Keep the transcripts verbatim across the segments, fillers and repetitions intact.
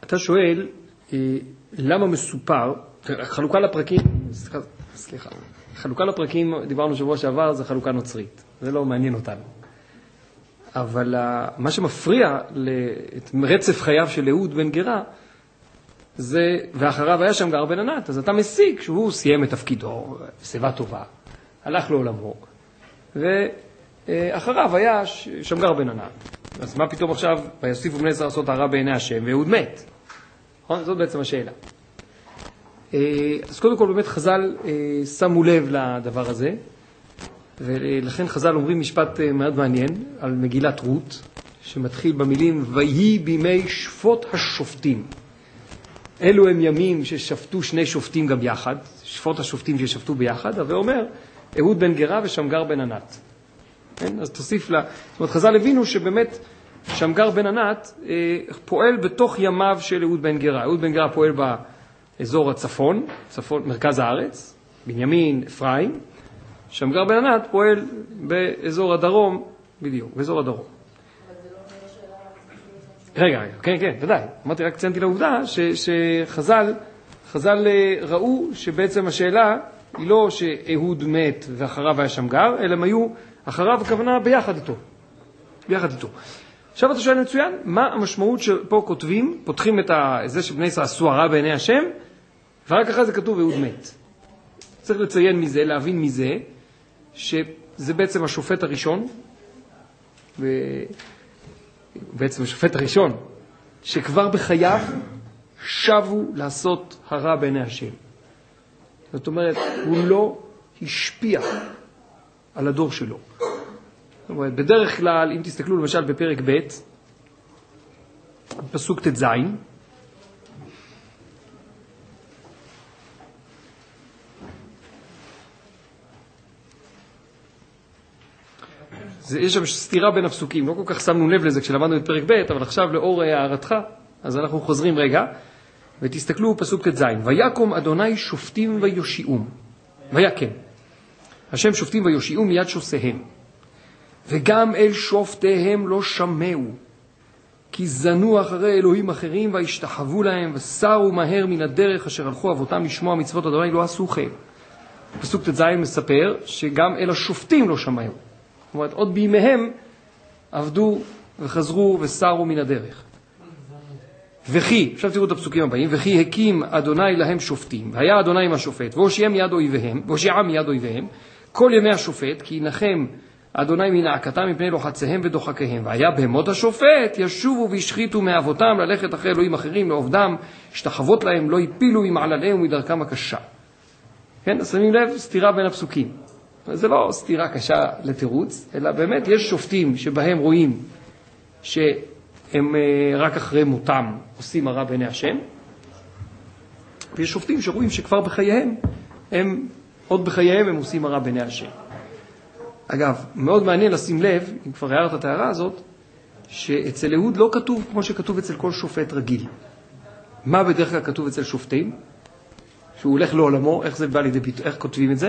אתה שואל, למה מסופר, חלוקה לפרקים, סליחה, סליחה, חלוקה לפרקים, דיברנו שבוע שעבר, זה חלוקה נוצרית. זה לא מעניין אותנו. אבל מה שמפריע את רצף חייו של אהוד בן גרה, זה, ואחריו היה שמגר בן ענת, אז אתה מסיק שהוא סיים את תפקידו, שיבה טובה, הלך לעולמו, ואחריו היה שמגר בן ענת. אז מה פתאום עכשיו, ויוסיפו בני ישראל לעשות הרע בעיני השם, ואהוד מת? זאת בעצם השאלה. אז קודם כל באמת חז"ל שמו לב לדבר הזה, ולכן חז"ל אומרים משפט מאוד מעניין על מגילת רות, שמתחיל במילים, ויהי בימי שפוט השופטים. אלו הם ימים ששפטו שני שופטים גם יחד, שפוט השופטים ששפטו ביחד, ואומר, אהוד בן גרה ושמגר בן ענת. כן? אז תוסיף לה, זאת אומרת, חז"ל הבינו שבאמת שמגר בן ענת אה, פועל בתוך ימיו של אהוד בן גרה. אהוד בן גרה פועל באזור הצפון, צפון, מרכז הארץ, בנימין, אפרים. שמגר בן ענת פועל באזור הדרום, בדיוק, באזור הדרום. רגע, רגע, כן, כן, ודאי. אמרתי, רק ציינתי לעובדה ש, שחז"ל, חז"ל ראו שבעצם השאלה היא לא שאהוד מת ואחריו היה שמגר, אלא הם היו אחריו הכוונה ביחד איתו. ביחד איתו. עכשיו אתה שואל מצוין, מה המשמעות שפה כותבים, פותחים את זה שבני ישראל עשו הרע בעיני השם, ורק אחרי זה כתוב אהוד מת. צריך לציין מזה, להבין מזה, שזה בעצם השופט הראשון, ובעצם השופט הראשון, שכבר בחייו שבו לעשות הרע בעיני השם. זאת אומרת, הוא לא השפיע על הדור שלו. זאת אומרת, בדרך כלל, אם תסתכלו למשל בפרק ב', פסוק ת' ז', זה, יש שם סתירה בין הפסוקים, לא כל כך שמנו לב לזה כשלמדנו את פרק ב', אבל עכשיו לאור הערתך, אז אנחנו חוזרים רגע, ותסתכלו פסוק ת' ז', ויקום אדוני שופטים ויושיעום, ויקם, השם שופטים ויושיעום מיד שוסיהם, וגם אל שופטיהם לא שמעו, כי זנו אחרי אלוהים אחרים והשתחוו להם, וסרו מהר מן הדרך אשר הלכו אבותם לשמוע מצוות אדוני לא עשו כן. פסוק ת' ז' מספר שגם אל השופטים לא שמעו. זאת אומרת, עוד בימיהם עבדו וחזרו וסרו מן הדרך. וכי, עכשיו תראו את הפסוקים הבאים, וכי הקים אדוני להם שופטים, והיה אדוני עם השופט, והושיעם מיד אויביהם, והושיעם מיד אויביהם, כל ימי השופט, כי ינחם אדוני מנעקתם מפני לוחציהם ודוחקיהם, והיה בהמות השופט, ישובו וישחיתו מאבותם ללכת אחרי אלוהים אחרים, לעובדם, השתחוות להם, לא יפילו ממעלליהם ומדרכם הקשה. כן, שמים לב, סתירה בין הפסוקים. זה לא סתירה קשה לתירוץ, אלא באמת יש שופטים שבהם רואים שהם רק אחרי מותם עושים הרע בעיני השם, ויש שופטים שרואים שכבר בחייהם, הם, עוד בחייהם הם עושים הרע בעיני השם. אגב, מאוד מעניין לשים לב, אם כבר הערת את ההערה הזאת, שאצל אהוד לא כתוב כמו שכתוב אצל כל שופט רגיל. מה בדרך כלל כתוב אצל שופטים? שהוא הולך לעולמו, איך זה בא לידי ביטוי, איך כותבים את זה?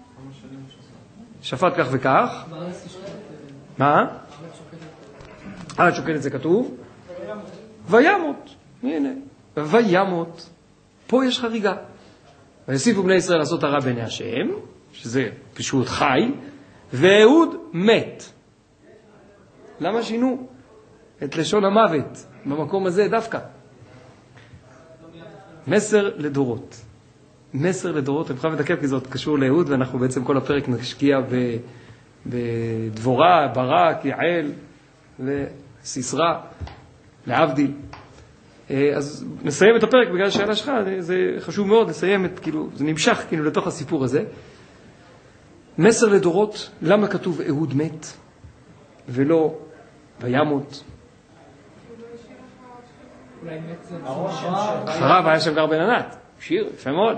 שפט כך וכך. מה? אה, שוקלת זה כתוב? וימות. הנה, וימות. פה יש חריגה. ויוסיפו בני ישראל לעשות הרע בעיני השם, שזה פשוט חי, ואהוד מת. למה שינו את לשון המוות במקום הזה דווקא? מסר לדורות. מסר לדורות, אני חייב לדקב כי זאת קשור לאהוד, ואנחנו בעצם כל הפרק נשקיע בדבורה, ברק, יעל וסיסרה, להבדיל. אז נסיים את הפרק בגלל השאלה שלך, זה חשוב מאוד לסיים את, כאילו, זה נמשך כאילו לתוך הסיפור הזה. מסר לדורות, למה כתוב אהוד מת ולא וימות? אחריו היה שמגר בן ענת, שיר, יפה מאוד.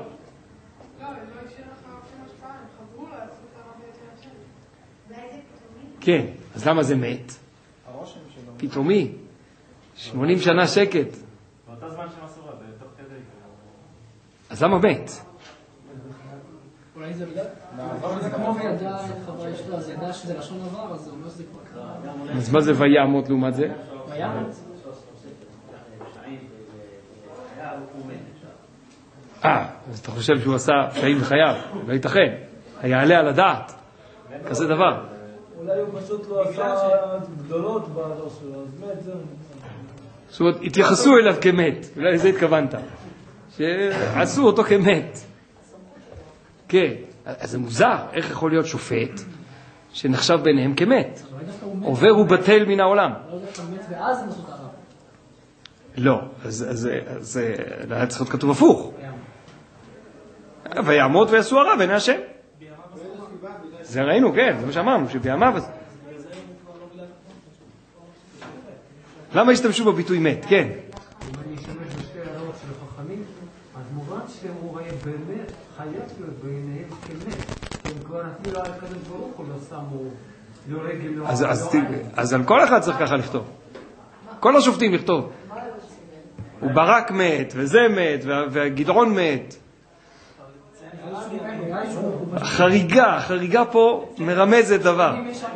כן, אז למה זה מת? פתאומי, שמונים שנה שקט. באותה זמן שמסורה, זה תוך כדי. אז למה מת? אולי זה בגלל? זה כמו וידע חברה יש לו, אז ידע שזה לשון עבר, אז זה אומר שזה כבר קרה. אז מה זה וימות לעומת זה? וימות? אה, אז אתה חושב שהוא עשה פשעים בחייו? לא ייתכן. היעלה על הדעת. כזה דבר. אולי הוא פשוט לא עשה גדולות בראש שלו, אז מת זה... זאת אומרת, התייחסו אליו כמת, אולי לזה התכוונת. שעשו אותו כמת. כן, אז זה מוזר, איך יכול להיות שופט שנחשב ביניהם כמת? עובר ובטל מן העולם. לא יודע שאתה מת ואז הם עשו ככה. לא, אז זה היה צריך להיות כתוב הפוך. ויעמוד ויעשו הרע בעיני השם. זה ראינו, כן, זה מה שאמרנו, שבימיו... למה השתמשו בביטוי מת? כן. אם אני אשתמש בשתי הרעות של החכמים, אז מובן שהוא רואה באמת חייב להיות בעיניהם כמת. הם כבר אפילו על הקדוש ברוך הוא לא שמו לא רגל, לא... אז על כל אחד צריך ככה לכתוב. כל השופטים לכתוב. הוא ברק מת, וזה מת, והגדעון מת. החריגה, החריגה פה מרמזת דבר.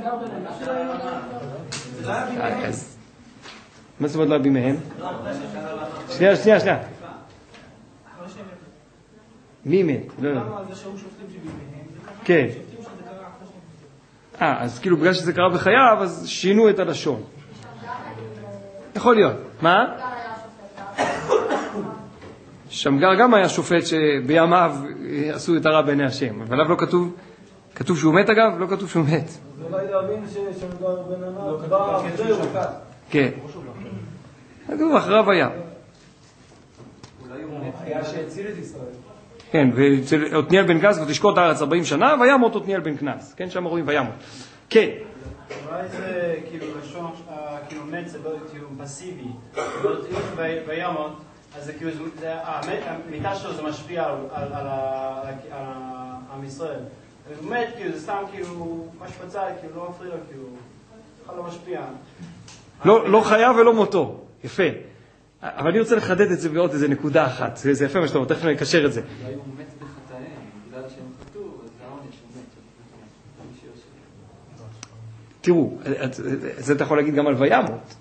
מה זאת אומרת לא רבים מהם? שנייה, שנייה, שנייה. מי מת? כן. אה, אז כאילו בגלל שזה קרה בחייו, אז שינו את הלשון. יכול להיות. מה? שמגר גם היה שופט שבימיו עשו את הרע בעיני השם, אבל עליו לא כתוב, כתוב שהוא מת אגב, לא כתוב שהוא מת. זה אולי להבין ששמגר בן ענת בא אחרי הוא. כן. כתוב אחריו היה. אולי הוא היה שהציל את ישראל. כן, ועתניאל בן כנס ותשקוט הארץ ארבעים שנה, וימות עתניאל בן כנס. כן, שם רואים וימות. כן. אולי זה כאילו לשון, כאילו מת זה לא כאילו פסיבי. וימות, אז זה כאילו, המיטה שלו זה משפיע על עם ישראל. הוא מת, כאילו זה סתם כאילו, מה שפצע, כאילו לא מפריע לו, כאילו, בכלל לא משפיע. לא חייב ולא מותו. יפה. אבל אני רוצה לחדד את זה בעוד איזה נקודה אחת. זה יפה מה שאתה אומר, תכף אני אקשר את זה. אולי הוא מת בחטאיהם, בגלל שהם חטאו, אז זה העונש הוא מת. תראו, זה אתה יכול להגיד גם על וימות.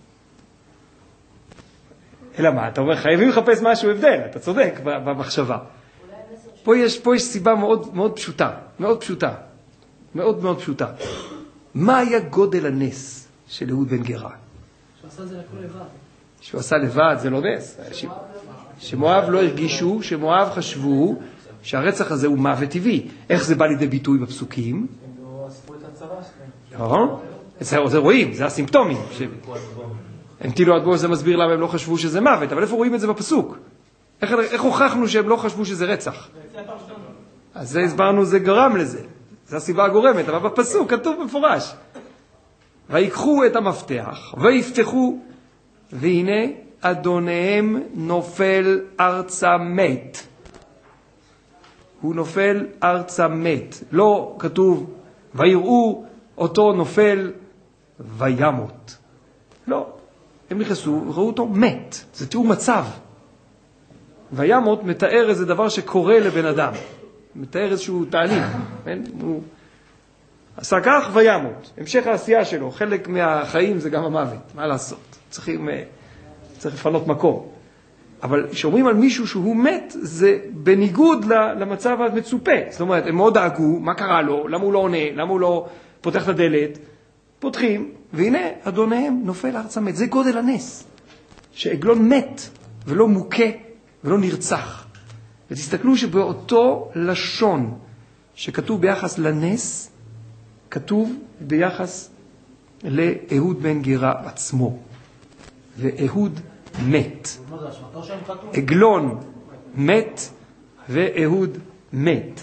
אלא מה? אתה אומר, חייבים לחפש משהו הבדל, אתה צודק במחשבה. פה יש, פה יש סיבה מאוד, מאוד פשוטה, מאוד פשוטה, מאוד מאוד פשוטה. מה היה גודל הנס של אהוד בן גרה? שהוא עשה את זה לכל לבד. שהוא עשה לבד, זה לא נס. שמואב לא הרגישו, שמואב חשבו שהרצח הזה הוא מוות טבעי. איך זה בא לידי ביטוי בפסוקים? הם לא אספו את הצבא שלהם. נכון? זה רואים, זה הסימפטומים. הם טילו עד בו, זה מסביר למה הם לא חשבו שזה מוות, אבל איפה רואים את זה בפסוק? איך, איך הוכחנו שהם לא חשבו שזה רצח? אז זה הסברנו, זה גרם לזה. זה הסיבה הגורמת, אבל בפסוק כתוב במפורש. ויקחו את המפתח, ויפתחו, והנה אדוניהם נופל ארצה מת. הוא נופל ארצה מת. לא כתוב, ויראו אותו נופל וימות. לא. הם נכנסו וראו אותו מת. זה תיאור מצב. וימות מתאר איזה דבר שקורה לבן אדם. מתאר איזשהו תהליך. הוא עשה כך וימות. המשך העשייה שלו. חלק מהחיים זה גם המוות. מה לעשות? צריכים, צריך לפנות מקום. אבל כשאומרים על מישהו שהוא מת, זה בניגוד למצב המצופה. זאת אומרת, הם מאוד דאגו, מה קרה לו? למה הוא לא עונה? למה הוא לא פותח את הדלת? פותחים, והנה אדוניהם נופל ארצה מת. זה גודל הנס. שעגלון מת ולא מוכה ולא נרצח. ותסתכלו שבאותו לשון שכתוב ביחס לנס, כתוב ביחס לאהוד בן גרה עצמו. ואהוד מת. עגלון מת ואהוד מת.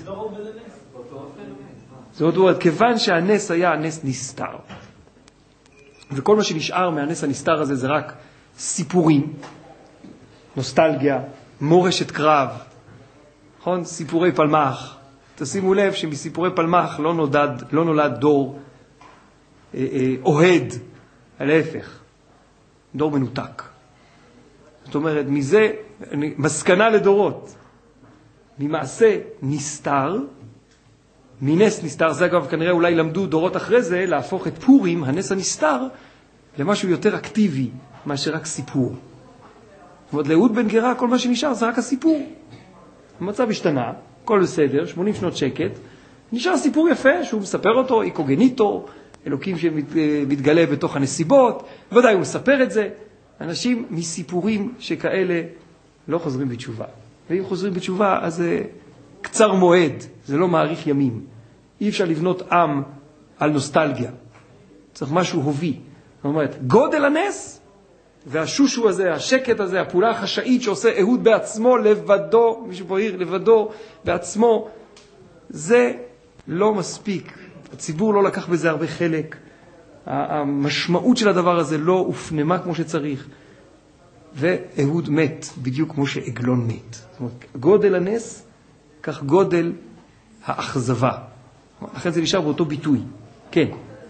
זאת אומרת, כיוון שהנס היה הנס נסתר, וכל מה שנשאר מהנס הנסתר הזה זה רק סיפורים, נוסטלגיה, מורשת קרב, נכון? סיפורי פלמח. תשימו לב שמסיפורי פלמח לא נולד, לא נולד דור אה, אה, אוהד, להפך, דור מנותק. זאת אומרת, מזה, מסקנה לדורות, ממעשה נסתר, מנס נסתר, זה אגב כנראה אולי למדו דורות אחרי זה, להפוך את פורים, הנס הנסתר, למשהו יותר אקטיבי, מאשר רק סיפור. זאת אומרת, לאהוד בן גרה כל מה שנשאר זה רק הסיפור. המצב השתנה, הכל בסדר, שמונים שנות שקט, נשאר סיפור יפה שהוא מספר אותו, איקוגניטו, אלוקים שמתגלה בתוך הנסיבות, ודאי הוא מספר את זה. אנשים מסיפורים שכאלה לא חוזרים בתשובה. ואם חוזרים בתשובה, אז זה קצר מועד, זה לא מאריך ימים. אי אפשר לבנות עם על נוסטלגיה. צריך משהו הובי. זאת אומרת, גודל הנס, והשושו הזה, השקט הזה, הפעולה החשאית שעושה אהוד בעצמו, לבדו, מישהו פה עיר, לבדו, בעצמו, זה לא מספיק. הציבור לא לקח בזה הרבה חלק. המשמעות של הדבר הזה לא הופנמה כמו שצריך. ואהוד מת, בדיוק כמו שעגלון מת. זאת אומרת, גודל הנס, כך גודל האכזבה. לכן זה נשאר באותו ביטוי. כן.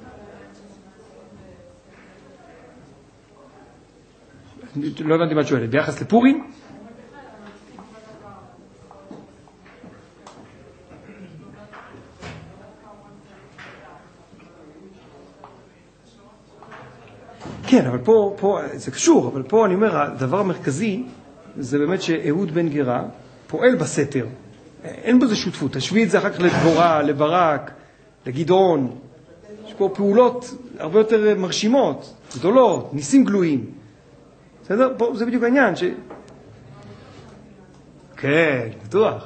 לא הבנתי מה את שואלת. ביחס לפורים? כן, אבל פה, פה, זה קשור, אבל פה אני אומר, הדבר המרכזי זה באמת שאהוד בן גרה פועל בסתר. אין בזה שותפות. תשווי את זה אחר כך לדבורה, לברק, לגדעון. יש פה פעולות הרבה יותר מרשימות, גדולות, ניסים גלויים. בסדר? פה זה בדיוק העניין ש... כן, בטוח.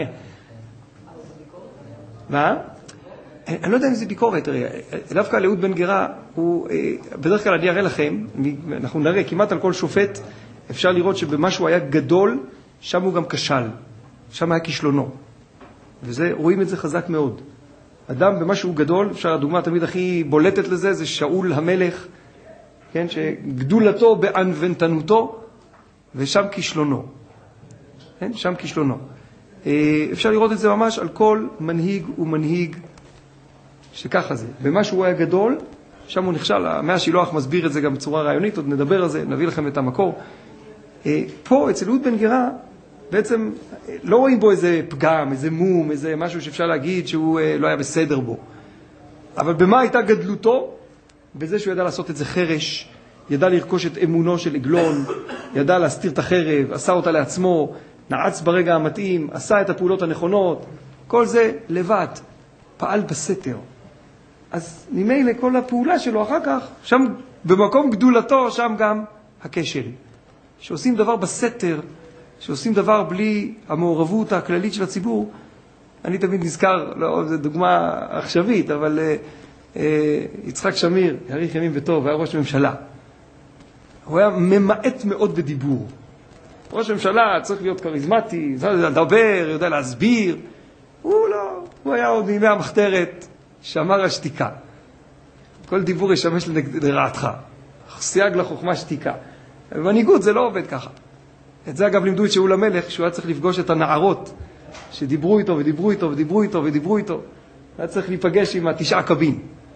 מה? אני לא יודע אם זה ביקורת, דווקא על אהוד בן גרה, הוא, בדרך כלל אני אראה לכם, אנחנו נראה כמעט על כל שופט, אפשר לראות שבמשהו היה גדול, שם הוא גם כשל, שם היה כישלונו. וזה, רואים את זה חזק מאוד. אדם במשהו גדול, אפשר, הדוגמה תמיד הכי בולטת לזה, זה שאול המלך, כן, שגדולתו בענוונתנותו, ושם כישלונו. כן, שם כישלונו. אפשר לראות את זה ממש על כל מנהיג ומנהיג, שככה זה. במה שהוא היה גדול, שם הוא נכשל. המאה שילוח מסביר את זה גם בצורה רעיונית, עוד נדבר על זה, נביא לכם את המקור. פה, אצל אהוד בן גרה, בעצם לא רואים בו איזה פגם, איזה מום, איזה משהו שאפשר להגיד שהוא לא היה בסדר בו. אבל במה הייתה גדלותו? בזה שהוא ידע לעשות את זה חרש, ידע לרכוש את אמונו של עגלון, ידע להסתיר את החרב, עשה אותה לעצמו, נעץ ברגע המתאים, עשה את הפעולות הנכונות, כל זה לבד, פעל בסתר. אז ממילא כל הפעולה שלו אחר כך, שם במקום גדולתו, שם גם הכשל. שעושים דבר בסתר, שעושים דבר בלי המעורבות הכללית של הציבור. אני תמיד נזכר, לא, זו דוגמה עכשווית, אבל אה, אה, יצחק שמיר, יאריך ימים וטוב, היה ראש ממשלה. הוא היה ממעט מאוד בדיבור. ראש ממשלה צריך להיות קריזמטי, יודע לדבר, יודע להסביר. הוא לא, הוא היה עוד מימי המחתרת, שאמר השתיקה. כל דיבור ישמש לרעתך. סייג לחוכמה שתיקה. במנהיגות זה לא עובד ככה. את זה אגב לימדו את שאול המלך, שהוא היה צריך לפגוש את הנערות, שדיברו איתו ודיברו איתו ודיברו איתו ודיברו איתו. היה צריך להיפגש עם התשעה קבין.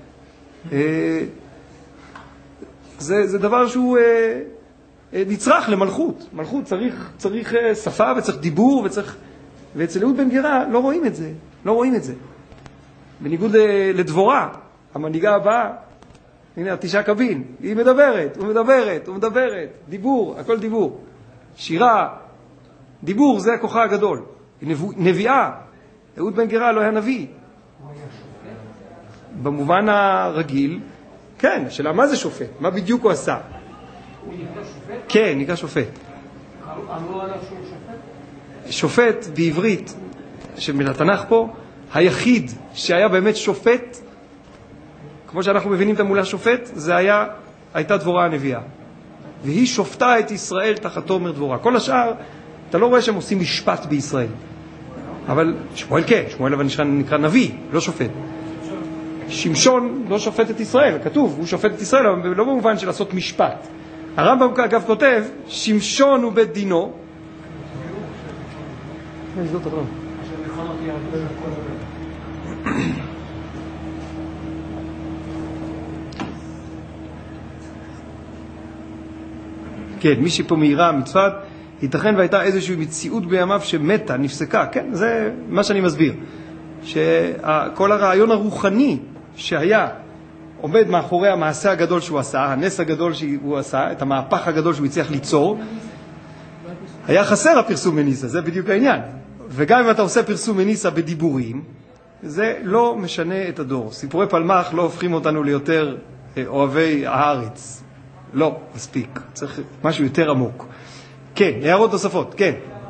זה, זה דבר שהוא נצרך למלכות. מלכות צריך, צריך שפה וצריך דיבור וצריך... ואצל אהוד בן גרה לא רואים את זה. לא רואים את זה. בניגוד לדבורה, המנהיגה הבאה, הנה התשעה קבין, היא מדברת, הוא מדברת, הוא מדברת, דיבור, הכל דיבור. שירה, דיבור, זה הכוחה הגדול. נבוא, נביאה, אהוד בן גרה לא היה נביא. הוא היה שופט? במובן הרגיל, כן, השאלה מה זה שופט? מה בדיוק הוא עשה? הוא נקרא שופט? כן, נקרא שופט. אמרו עליו שהוא שופט? שופט בעברית, שבתנ"ך פה, היחיד שהיה באמת שופט, כמו שאנחנו מבינים את המולה שופט, זה היה, הייתה דבורה הנביאה. והיא שופטה את ישראל תחת תומר דבורה. כל השאר, אתה לא רואה שהם עושים משפט בישראל. אבל שמואל כן, שמואל אבל נקרא, נקרא נביא, לא שופט. שמשון לא שופט את ישראל, כתוב, הוא שופט את ישראל, אבל לא במובן של לעשות משפט. הרמב"ם אגב כותב, שמשון הוא בית דינו. זאת הדרום. כן, מי שפה מהירה מצפת, ייתכן והייתה איזושהי מציאות בימיו שמתה, נפסקה, כן, זה מה שאני מסביר. שכל הרעיון הרוחני שהיה עומד מאחורי המעשה הגדול שהוא עשה, הנס הגדול שהוא עשה, את המהפך הגדול שהוא הצליח ליצור, היה חסר הפרסום מניסה, זה בדיוק העניין. וגם אם אתה עושה פרסום מניסה בדיבורים, זה לא משנה את הדור. סיפורי פלמח לא הופכים אותנו ליותר אוהבי הארץ. לא, מספיק. צריך משהו יותר עמוק. כן, הערות נוספות, כן.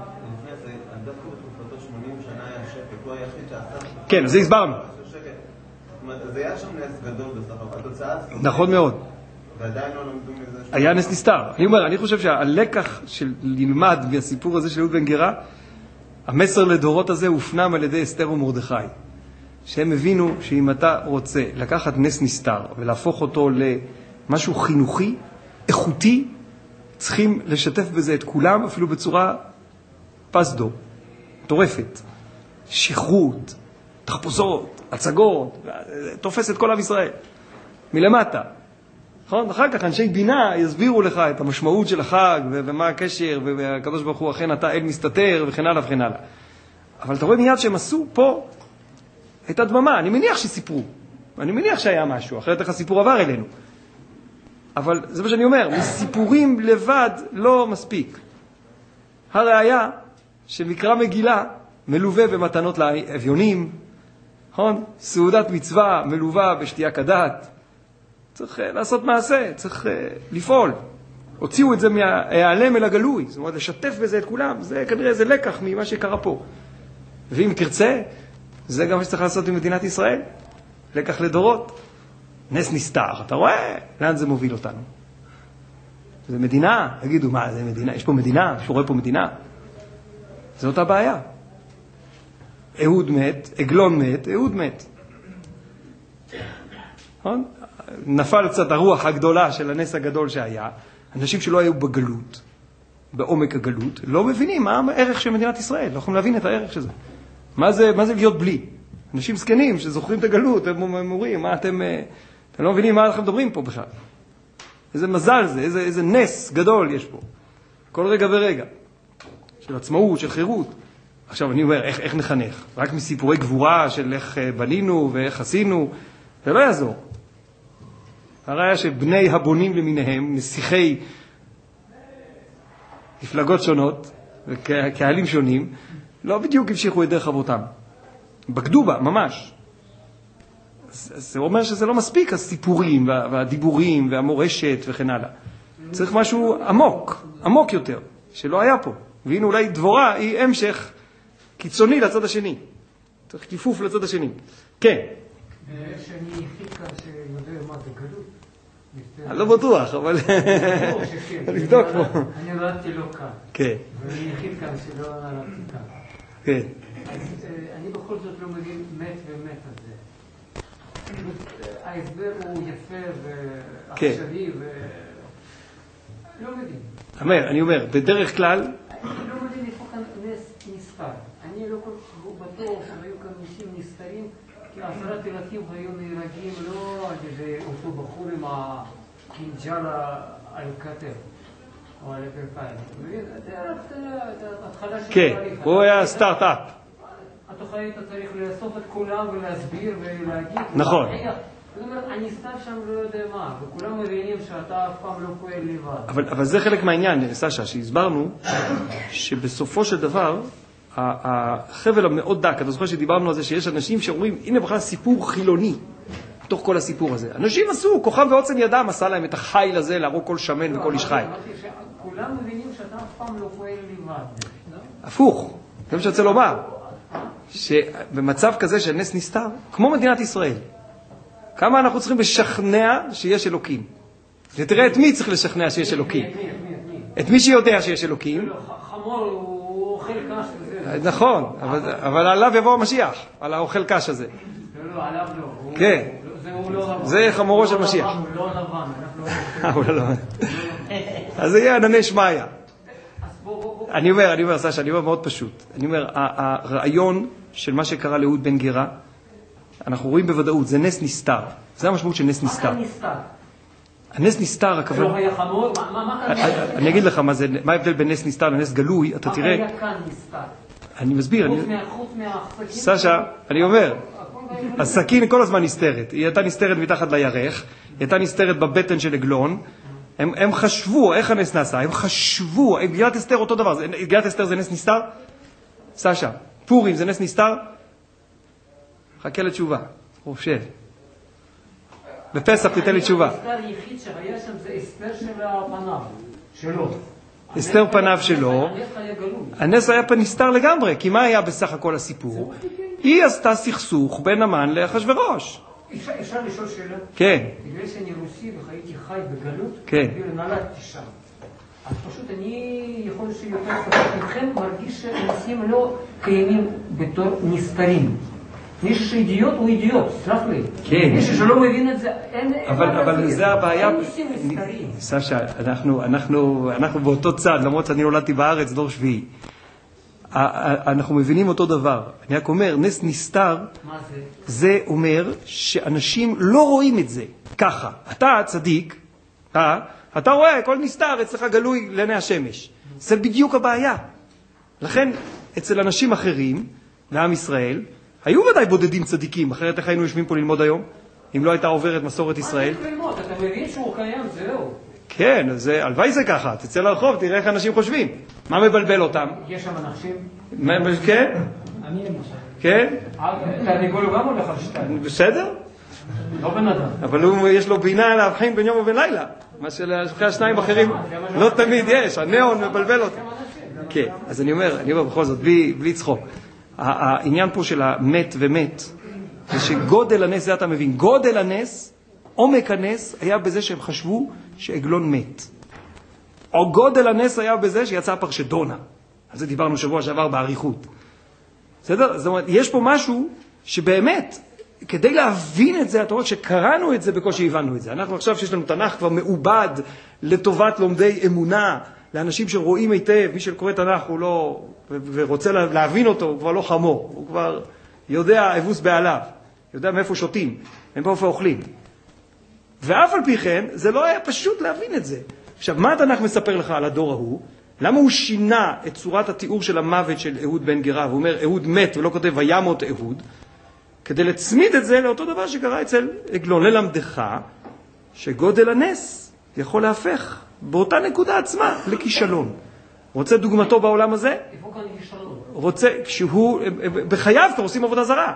כן, זה הסברנו. זה היה שם נס גדול בסך הכל, התוצאה... נכון מאוד. ועדיין לא למדו מזה... היה נס נסתר. אני אומר, אני חושב שהלקח של ללמד מהסיפור הזה של אהוד בן גרה, המסר לדורות הזה הופנם על ידי אסתר ומרדכי. שהם הבינו שאם אתה רוצה לקחת נס נסתר ולהפוך אותו למשהו חינוכי, איכותי, צריכים לשתף בזה את כולם, אפילו בצורה פסדו, מטורפת. שכרות, תחפושות, הצגות, תופס את כל עם ישראל. מלמטה. נכון? אחר כך אנשי בינה יסבירו לך את המשמעות של החג ומה הקשר, והקדוש ברוך הוא אכן אתה אל מסתתר וכן הלאה וכן הלאה. אבל אתה רואה מיד שהם עשו פה את הדממה. אני מניח שסיפרו. אני מניח שהיה משהו. אחרת איך הסיפור עבר אלינו. אבל זה מה שאני אומר. מסיפורים לבד לא מספיק. הראיה שמקרא מגילה מלווה במתנות לאביונים. נכון? סעודת מצווה מלווה בשתייה כדת. צריך לעשות מעשה, צריך לפעול. הוציאו את זה מהעלם אל הגלוי, זאת אומרת, לשתף בזה את כולם, זה כנראה איזה לקח ממה שקרה פה. ואם תרצה, זה גם מה שצריך לעשות עם מדינת ישראל. לקח לדורות. נס נסתר, אתה רואה? לאן זה מוביל אותנו? זה מדינה? תגידו, מה, זה מדינה? יש פה מדינה? יש רואה פה מדינה? זו אותה בעיה. אהוד מת, עגלון מת, אהוד מת. נכון? נפל קצת הרוח הגדולה של הנס הגדול שהיה. אנשים שלא היו בגלות, בעומק הגלות, לא מבינים מה הערך של מדינת ישראל. לא יכולים להבין את הערך של זה. מה זה, מה זה להיות בלי? אנשים סקנים שזוכרים את הגלות, הם אומרים, מה אתם, אתם לא מבינים מה אנחנו מדברים פה בכלל. איזה מזל זה, איזה, איזה נס גדול יש פה. כל רגע ורגע. של עצמאות, של חירות. עכשיו אני אומר, איך, איך נחנך? רק מסיפורי גבורה של איך בנינו ואיך עשינו, זה לא יעזור. הראיה שבני הבונים למיניהם, נסיכי מפלגות שונות וקהלים שונים, לא בדיוק המשיכו את דרך אבותם. בגדו בה, ממש. זה אומר שזה לא מספיק, הסיפורים והדיבורים והמורשת וכן הלאה. צריך משהו עמוק, עמוק יותר, שלא היה פה. והנה אולי דבורה היא המשך קיצוני לצד השני. צריך כיפוף לצד השני. כן. שאני יחיד כאן שיודע מה זה גלות. אני לא בטוח, אבל נבדוק פה. אני נולדתי לא כאן. כן. ואני יחיד כאן שלא נולדתי כאן. כן. אני בכל זאת לא מבין מת ומת על זה. ההסבר הוא יפה ועכשווי ו... לא מבין. אומר, אני אומר, בדרך כלל... אני לא מבין איפה כאן נס נסתר. אני לא כל כך בטוח שהיו כאן ניסים נסתרים, כי עשרת אלפים היו נהרגים לא על ידי אותו בחור עם הקינג'ל על כתר או על הכרפיים. זה התחלה של כן, הוא היה סטארט-אפ. אתה היית צריך לאסוף את כולם ולהסביר ולהגיד. נכון. זאת אומרת, אני סתם שם לא יודע מה, וכולם מבינים שאתה אף פעם לא פועל לבד. אבל, אבל זה חלק מהעניין, סשה, שהסברנו שבסופו של דבר, החבל המאוד דק, אתה זוכר שדיברנו על זה שיש אנשים שאומרים, הנה בכלל סיפור חילוני, בתוך כל הסיפור הזה. אנשים עשו, כוכב ועוצם ידם עשה להם את החיל הזה, להרוג כל שמן וכל איש חי. כולם מבינים שאתה אף פעם לא פועל לבד. הפוך, זה מה שרצה לומר, שבמצב כזה של נס נסתר, כמו מדינת ישראל, כמה אנחנו צריכים לשכנע שיש אלוקים. ותראה את מי צריך לשכנע שיש אלוקים. את מי שיודע שיש אלוקים. חמור הוא אוכל קש וזה. נכון, אבל עליו יבוא המשיח, על האוכל קש הזה. לא, לא, עליו לא. כן, זה חמורו של משיח. הוא לא לבן. הוא לא לבן. אז זה יהיה ענני שמעיה. אני אומר, אני אומר, סשה, אני אומר מאוד פשוט. אני אומר, הרעיון של מה שקרה לאהוד בן גרה, אנחנו רואים בוודאות, זה נס נסתר. זה המשמעות של נס נסתר. מה נסתר? הנס נסתר, הכוונה... לא היה חמור? מה כאן נסתר? אני אגיד לך מה זה, מה ההבדל בין נס נסתר לנס גלוי, אתה תראה... מה היה כאן נסתר? אני מסביר, אני... חוץ מהסכין... סשה, אני אומר, הסכין כל הזמן נסתרת. היא הייתה נסתרת מתחת לירך, היא הייתה נסתרת בבטן של עגלון, הם, הם חשבו, איך הנס נעשה? הם חשבו, גילת אסתר אותו דבר, גילת אסתר זה נס נסתר? סשה, פורים זה נס נסתר? חכה לתשובה, חושב. בפסח תיתן לי תשובה. האסתר היחיד שהיה שם זה אסתר של הפניו, שלו. אסתר פניו שלו, הנס היה פנסתר לגמרי, כי מה היה בסך הכל הסיפור? היא עשתה סכסוך בין המן לאחשוורוש. אפשר לשאול שאלה? כן. בגלל שאני רוסי והייתי חי בגלות, כן. ונולדתי שם. אז פשוט אני יכול שיותר ספק מכם מרגיש שניסים לא קיימים בתור נסתרים. מי שאידיוט הוא אידיוט, סלח לי. כן. מי שלא מבין את זה, אין... אבל, אבל זה הבעיה... אין ניסים נסתרים. סשה, אנחנו, אנחנו, אנחנו באותו צד, למרות שאני נולדתי בארץ, דור שביעי. אנחנו מבינים אותו דבר. אני רק אומר, נס נסתר, מה זה? זה אומר שאנשים לא רואים את זה. ככה, אתה צדיק, אתה, אתה רואה, כל נסתר אצלך גלוי לעיני השמש. זה בדיוק הבעיה. לכן, אצל אנשים אחרים, לעם ישראל, היו ודאי בודדים צדיקים, אחרת איך היינו יושבים פה ללמוד היום, אם לא הייתה עוברת מסורת ישראל. מה זה ללמוד? אתה מבין שהוא קיים, זהו. כן, זה, הלוואי זה ככה, תצא לרחוב, תראה איך אנשים חושבים. מה מבלבל אותם? יש שם נחשים? כן? אני למשל. כן? תרנגול גם הולך על שתיים. בסדר? לא בן אדם. אבל הוא, יש לו בינה להבחין בין יום ובין לילה. מה שלאחרי השניים אחרים לא תמיד יש, הנאון מבלבל אותם. כן, אז אני אומר, אני אומר בכל זאת, בלי, בלי צחוק. העניין פה של המת ומת, זה שגודל הנס, זה אתה מבין, גודל הנס, עומק הנס, היה בזה שהם חשבו שעגלון מת. או גודל הנס היה בזה שיצא פרשדונה. על זה דיברנו שבוע שעבר בעריכות. בסדר? זאת אומרת, יש פה משהו שבאמת, כדי להבין את זה, אתה רואה שקראנו את זה, בקושי הבנו את זה. אנחנו עכשיו שיש לנו תנ"ך כבר מעובד לטובת לומדי אמונה, לאנשים שרואים היטב, מי שקורא תנ"ך הוא לא, ורוצה להבין אותו, הוא כבר לא חמור, הוא כבר יודע אבוס בעליו, יודע מאיפה שותים, מאיפה אוכלים. ואף על פי כן, זה לא היה פשוט להבין את זה. עכשיו, מה התנ"ך מספר לך על הדור ההוא? למה הוא שינה את צורת התיאור של המוות של אהוד בן גרה, והוא אומר, אהוד מת ולא כותב וימות אהוד, כדי להצמיד את זה לאותו דבר שקרה אצל עגלון, ללמדך שגודל הנס יכול להפך באותה נקודה עצמה לכישלון. רוצה דוגמתו בעולם הזה? איפה כאן כישלון? רוצה, כשהוא, בחייו כבר עושים עבודה זרה.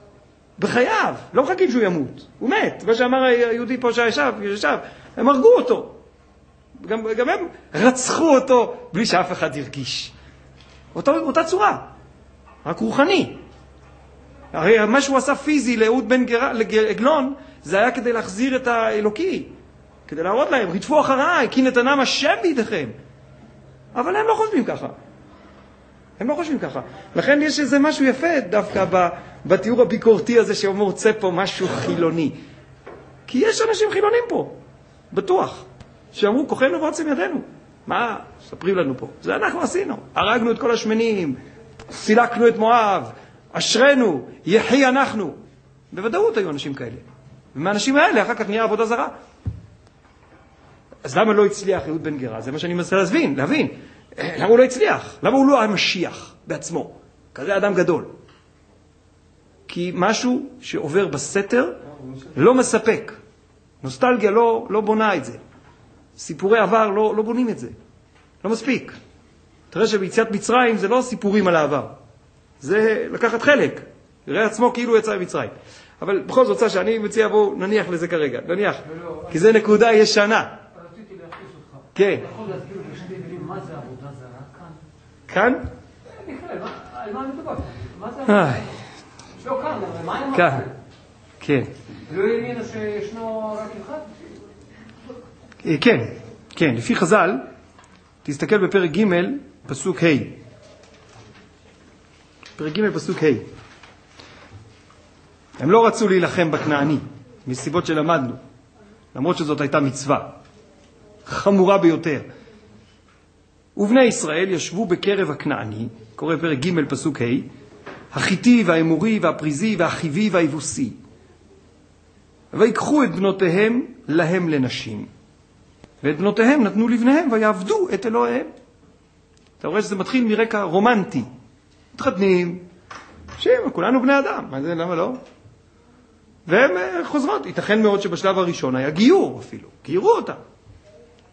בחייו, לא מחכים שהוא ימות. הוא מת. מה שאמר היהודי פה שישב, ישב, הם הרגו אותו. גם, גם הם רצחו אותו בלי שאף אחד ירגיש. אותה, אותה צורה. רק רוחני. הרי מה שהוא עשה פיזי לאהוד בן גרה, לעגלון, זה היה כדי להחזיר את האלוקי. כדי להראות להם, רדפו אחריי, כי נתנם השם בידיכם. אבל הם לא חושבים ככה. הם לא חושבים ככה. לכן יש איזה משהו יפה דווקא בתיאור הביקורתי הזה שמוצא פה משהו חילוני. כי יש אנשים חילונים פה, בטוח, שאמרו, כוחנו ועוצם ידינו. מה? ספרים לנו פה. זה אנחנו עשינו. הרגנו את כל השמנים, סילקנו את מואב, אשרנו, יחי אנחנו. בוודאות היו אנשים כאלה. ומהאנשים האלה אחר כך נהיה עבודה זרה. אז למה לא הצליח אהוד בן גרה? זה מה שאני מנסה להבין, להבין. למה הוא לא הצליח? למה הוא לא המשיח בעצמו? כזה אדם גדול. כי משהו שעובר בסתר לא מספק. נוסטלגיה לא, לא בונה את זה. סיפורי עבר לא, לא בונים את זה. לא מספיק. תראה שביציאת מצרים זה לא סיפורים על העבר. זה לקחת חלק. יראה עצמו כאילו יצא ממצרים. אבל בכל זאת, שאני מציע בו, נניח לזה כרגע. נניח. כי זה נקודה ישנה. רציתי להכניס אותך. כן. אתה יכול להסביר בשתי מילים מה זה עבודה זרה כאן? כאן? בכלל, על מה מדובר? מה זה עבודה? לא כאן, אבל מה עם כאן. כן. לא האמינו שישנו רק אחד? כן, כן. לפי חז"ל, תסתכל בפרק ג' פסוק ה'. פרק ג' פסוק ה'. הם לא רצו להילחם בכנעני, מסיבות שלמדנו, למרות שזאת הייתה מצווה חמורה ביותר. ובני ישראל ישבו בקרב הכנעני, קורא פרק ג' פסוק ה', החיתי והאמורי והפריזי והחיבי והיבוסי, ויקחו את בנותיהם להם לנשים, ואת בנותיהם נתנו לבניהם ויעבדו את אלוהיהם. אתה רואה שזה מתחיל מרקע רומנטי. מתחתנים, שם, כולנו בני אדם, מה זה, למה לא? והם חוזרות. ייתכן מאוד שבשלב הראשון היה גיור אפילו, גיורו אותם.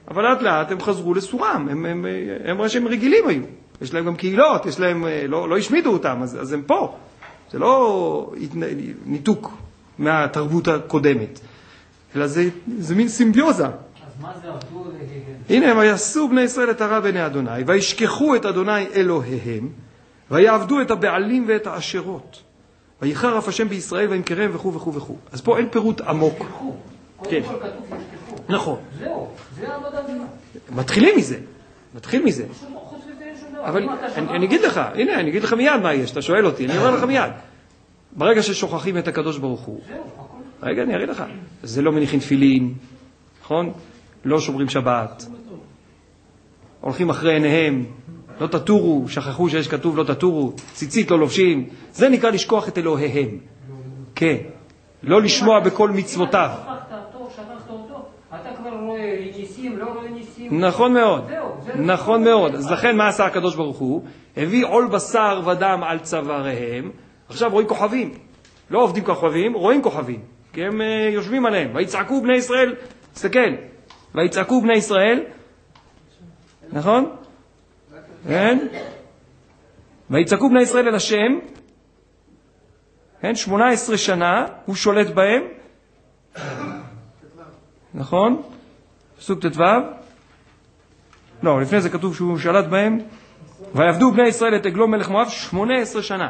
אבל לאט לאט הם חזרו לסורם, הם, הם, הם, הם, הם רגילים היו. יש להם גם קהילות, יש להם, לא, לא השמידו אותם, אז, אז הם פה. זה לא ניתוק מהתרבות הקודמת, אלא זה, זה מין סימביוזה. אז מה זה עבדו אליהם? הנה, הם יעשו בני ישראל את הרע בעיני אדוני, וישכחו את אדוני אלוהיהם, ויעבדו את הבעלים ואת האשרות. ויחר אף השם בישראל וימכרם וכו' וכו' וכו'. אז פה אין פירוט עמוק. ישכחו. כן. קודם כל כתוב ישכחו. נכון. זהו, זה העבודה זרה. מתחילים מזה, מתחיל מזה. חוץ מזה אין שום דבר. אבל אם אתה אני, שכחת- אני אגיד לך, הנה, אני אגיד לך מיד מה יש, אתה שואל אותי, אני אומר לך מיד. ברגע ששוכחים את הקדוש ברוך הוא, זהו, הכל. רגע, אני אראה לך, זה לא מניחים תפילין, נכון? לא שומרים שבת, הולכים אחרי עיניהם, לא תטורו, שכחו שיש כתוב לא תטורו, ציצית לא לובשים, זה נקרא לשכוח את אלוהיהם. כן, לא לשמוע בכל מצוותיו. אם אתה שכחת אותו, שכחת אותו, אתה כבר רואה ניסים, לא רואה ניסים. נכון מאוד, זהו, זה- נכון מאוד. אז לכן מה עשה הקדוש ברוך הוא? הביא עול בשר ודם על צוואריהם, עכשיו רואים כוכבים. לא עובדים כוכבים, רואים כוכבים, כי הם uh, יושבים עליהם. ויצעקו בני ישראל, תסתכל, ויצעקו בני ישראל, נכון? כן? ויצעקו בני ישראל אל השם, כן? שמונה עשרה שנה הוא שולט בהם, נכון? פסוק ט"ו. לא, לפני זה כתוב שהוא שלט בהם. ויעבדו בני ישראל את עגלון מלך מואב שמונה עשרה שנה.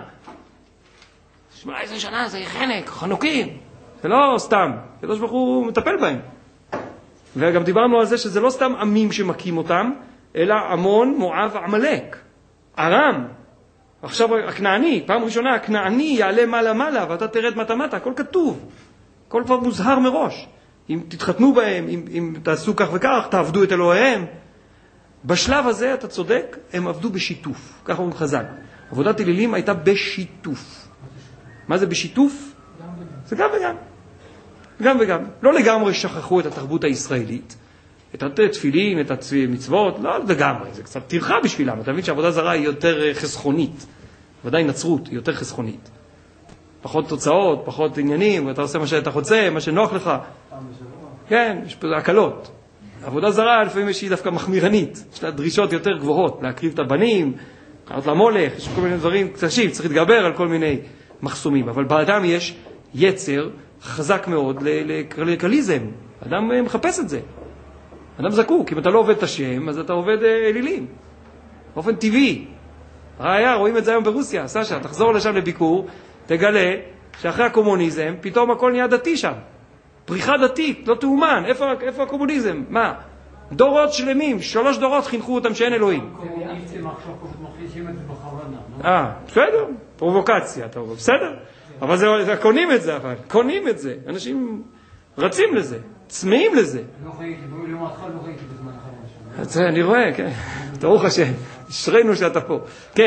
שמונה עשרה שנה זה חנק, חנוקים. זה לא סתם, הקדוש ברוך הוא מטפל בהם. וגם דיברנו על זה שזה לא סתם עמים שמקים אותם, אלא עמון, מואב ועמלק. ארם. עכשיו הכנעני, פעם ראשונה הכנעני יעלה מעלה מעלה ואתה תרד מטה מטה, הכל כתוב. הכל כבר מוזהר מראש. אם תתחתנו בהם, אם, אם תעשו כך וכך, תעבדו את אלוהיהם. בשלב הזה, אתה צודק, הם עבדו בשיתוף. ככה אומרים חז"ל. עבודת אלילים הייתה בשיתוף. מה זה בשיתוף? זה גם וגם. גם וגם. לא לגמרי שכחו את התרבות הישראלית, את התפילין, את המצוות, לא לגמרי. זה קצת טרחה בשבילם. אתה מבין שהעבודה זרה היא יותר חסכונית. ודאי נצרות היא יותר חסכונית. פחות תוצאות, פחות עניינים, ואתה עושה מה שאתה רוצה, מה שנוח לך. כן, יש פה הקלות. עבודה זרה לפעמים יש היא דווקא מחמירנית. יש לה דרישות יותר גבוהות, להקריב את הבנים, לעלות למולך, יש כל מיני דברים קצשים, צריך להתגבר על כל מיני מחסומים. אבל באדם יש יצר חזק מאוד לקליזם. אדם מחפש את זה. אדם זקוק. אם אתה לא עובד את השם, אז אתה עובד אלילים. באופן טבעי. ראיה, רואים את זה היום ברוסיה. סשה, תחזור לשם לביקור, תגלה שאחרי הקומוניזם, פתאום הכל נהיה דתי שם. פריחה דתית, לא תאומן. איפה, איפה הקומוניזם? מה? דורות שלמים, שלוש דורות חינכו אותם שאין אלוהים. קומוניסטים עכשיו פשוט מכניסים את זה בכוונה. אה, בסדר, פרובוקציה, אתה אומר, בסדר. אבל זה, זה, קונים את זה, אבל, קונים את זה. אנשים רצים לזה, צמאים לזה. לא ראיתי, לעומתך לא ראיתי בזמן אחרון. זה, אני רואה, כן. ברוך השם, אשרינו שאתה פה. כן.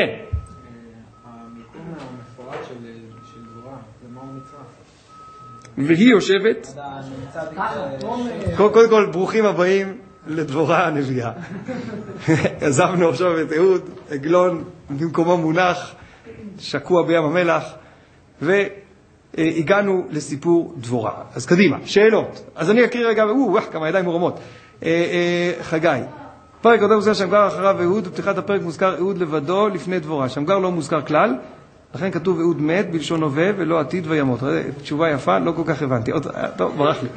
המיקום המפורט של של דבורה, למה הוא מצרף? והיא יושבת, ככה, תום, קודם כל, כל ברוכים הבאים לדבורה הנביאה. עזבנו עכשיו את אהוד, עגלון, במקומו מונח, שקוע בים המלח, והגענו לסיפור דבורה. אז קדימה, שאלות. אז אני אקריא רגע, או, כמה ידיים מורמות. חגי, פרק קודם מוזכר שמגר אחריו אהוד, בפתיחת הפרק מוזכר אהוד לבדו לפני דבורה. שמגר לא מוזכר כלל, לכן כתוב אהוד מת בלשון הווה ולא עתיד וימות. תשובה יפה, לא כל כך הבנתי. טוב, ברח לי.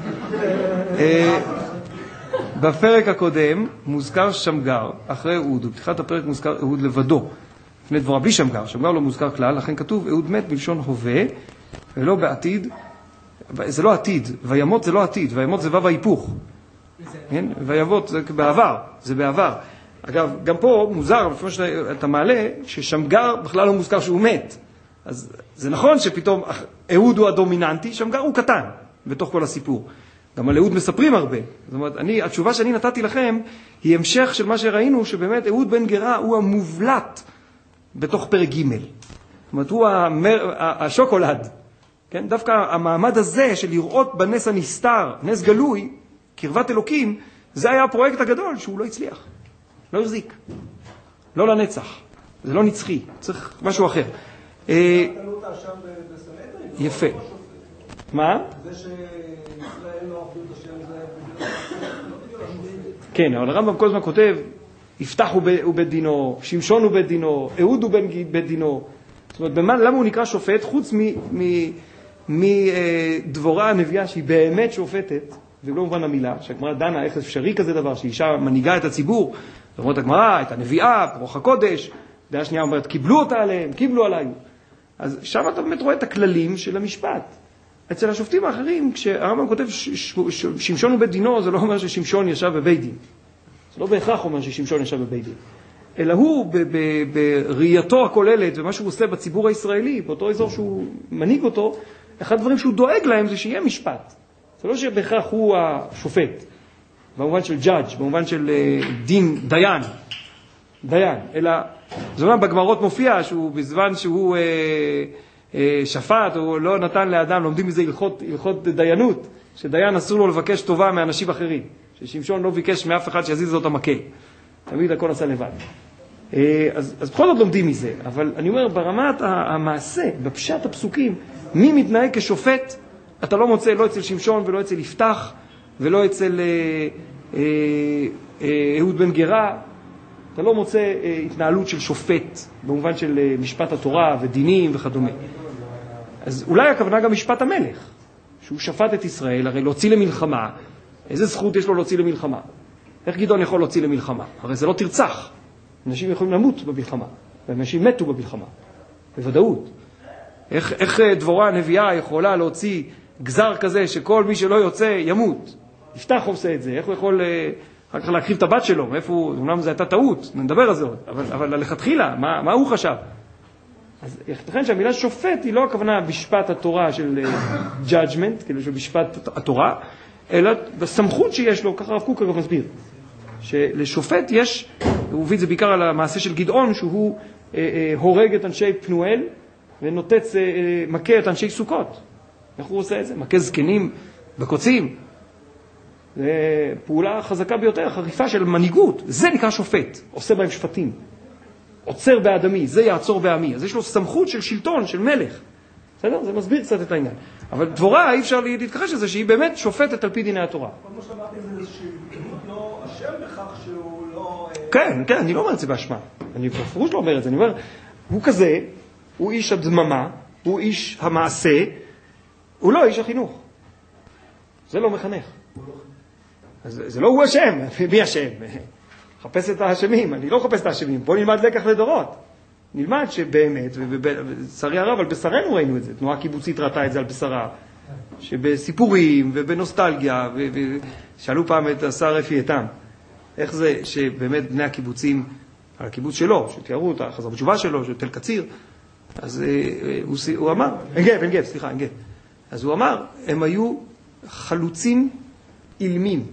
בפרק הקודם מוזכר שמגר אחרי אהוד, בפתיחת הפרק מוזכר אהוד לבדו לפני דבורה, בלי שמגר. שמגר לא מוזכר כלל, לכן כתוב אהוד מת בלשון הווה ולא בעתיד. זה לא עתיד, וימות זה לא עתיד, וימות זה וו ההיפוך. כן? ויבות זה בעבר, זה בעבר. אגב, גם פה מוזר, לפני שאתה מעלה, ששמגר בכלל לא מוזכר שהוא מת. אז זה נכון שפתאום אהוד הוא הדומיננטי, שמגר הוא קטן בתוך כל הסיפור. גם על אהוד מספרים הרבה. זאת אומרת, אני, התשובה שאני נתתי לכם היא המשך של מה שראינו, שבאמת אהוד בן גרה הוא המובלט בתוך פרק ג'. זאת אומרת, הוא המר, השוקולד. כן? דווקא המעמד הזה של לראות בנס הנסתר, נס גלוי, קרבת אלוקים, זה היה הפרויקט הגדול שהוא לא הצליח. לא החזיק. לא לנצח. זה לא נצחי. צריך משהו אחר. תלו אותה שם בסנהדרין? יפה. מה? זה שישראל לא עבדו את השם זה... כן, אבל הרמב"ם כל הזמן כותב, יפתח הוא בית דינו, שמשון הוא בית דינו, אהוד הוא בית דינו. זאת אומרת, במה, למה הוא נקרא שופט? חוץ מדבורה הנביאה שהיא באמת שופטת, ולא מובן המילה, שהגמרא דנה איך אפשרי כזה דבר, שאישה מנהיגה את הציבור, אומרת הגמרא, את הנביאה, רוח הקודש, דעה שנייה אומרת, קיבלו אותה עליהם, קיבלו עליהם. אז שם אתה באמת רואה את הכללים של המשפט. אצל השופטים האחרים, כשהרמב"ם כותב שמשון הוא בית דינו, זה לא אומר ששמשון ישב בבית דין. זה לא בהכרח אומר ששמשון ישב בבית דין. אלא הוא בראייתו הכוללת, ומה שהוא עושה בציבור הישראלי, באותו אזור שהוא מנהיג אותו, אחד הדברים שהוא דואג להם זה שיהיה משפט. זה לא שבהכרח הוא השופט, במובן של judge, במובן של דין, דיין, דיין. אלא, זה אומנם בגמרות מופיע שהוא בזמן שהוא... שפט, הוא לא נתן לאדם, לומדים מזה הלכות, הלכות דיינות, שדיין אסור לו לבקש טובה מאנשים אחרים, ששמשון לא ביקש מאף אחד שיזיז אותו מקל, תמיד הכל עשה לבד. אז, אז בכל זאת לומדים מזה, אבל אני אומר, ברמת המעשה, בפשט הפסוקים, מי מתנהג כשופט, אתה לא מוצא לא אצל שמשון ולא אצל יפתח, ולא אצל אה, אה, אה, אהוד בן גרה, אתה לא מוצא אה, התנהלות של שופט, במובן של אה, משפט התורה ודינים וכדומה. אז אולי הכוונה גם משפט המלך, שהוא שפט את ישראל, הרי להוציא למלחמה, איזה זכות יש לו להוציא למלחמה? איך גדעון יכול להוציא למלחמה? הרי זה לא תרצח. אנשים יכולים למות במלחמה, ואנשים מתו במלחמה, בוודאות. איך, איך דבורה הנביאה יכולה להוציא גזר כזה שכל מי שלא יוצא ימות? יפתח עושה את זה, איך הוא יכול אחר כך להקריב את הבת שלו? מאיפה, אומנם זו הייתה טעות, נדבר על זה עוד, אבל, אבל לכתחילה, מה, מה הוא חשב? אז לכן שהמילה שופט היא לא הכוונה בשפט התורה של judgment, כאילו של בשפט התורה, אלא בסמכות שיש לו, ככה הרב קוק אגב מסביר, שלשופט יש, הוא הביא את זה בעיקר על המעשה של גדעון, שהוא אה, אה, הורג את אנשי פנואל, ונוטץ, אה, אה, מכה את אנשי סוכות. איך הוא עושה את זה? מכה זקנים בקוצים. זה פעולה חזקה ביותר, חריפה של מנהיגות. זה נקרא שופט, עושה בהם שפטים. עוצר באדמי, זה יעצור בעמי. אז יש לו סמכות של שלטון, של מלך. בסדר? זה מסביר קצת את העניין. אבל דבורה, אי אפשר להתכחש לזה, שהיא באמת שופטת על פי דיני התורה. כל מה שאמרתי זה שהיא לא אשם בכך שהוא לא... כן, כן, אני לא אומר את זה באשמה. אני בפירוש לא אומר את זה. אני אומר, הוא כזה, הוא איש הדממה, הוא איש המעשה, הוא לא איש החינוך. זה לא מחנך. אז זה לא הוא אשם. מי אשם? חפש את האשמים. אני לא חפש את האשמים. בוא נלמד לקח לדורות. נלמד שבאמת, ובשרי הרב, על בשרנו ראינו את זה. תנועה קיבוצית ראתה את זה על בשרה. שבסיפורים ובנוסטלגיה, ושאלו פעם את השר אפי איתם, איך זה שבאמת בני הקיבוצים, על הקיבוץ שלו, שתיארו אותה, חזר בתשובה שלו, של תל קציר, אז הוא, הוא אמר, אנגב, אנגב, סליחה, אנגב. אז הוא אמר, הם היו חלוצים אילמים.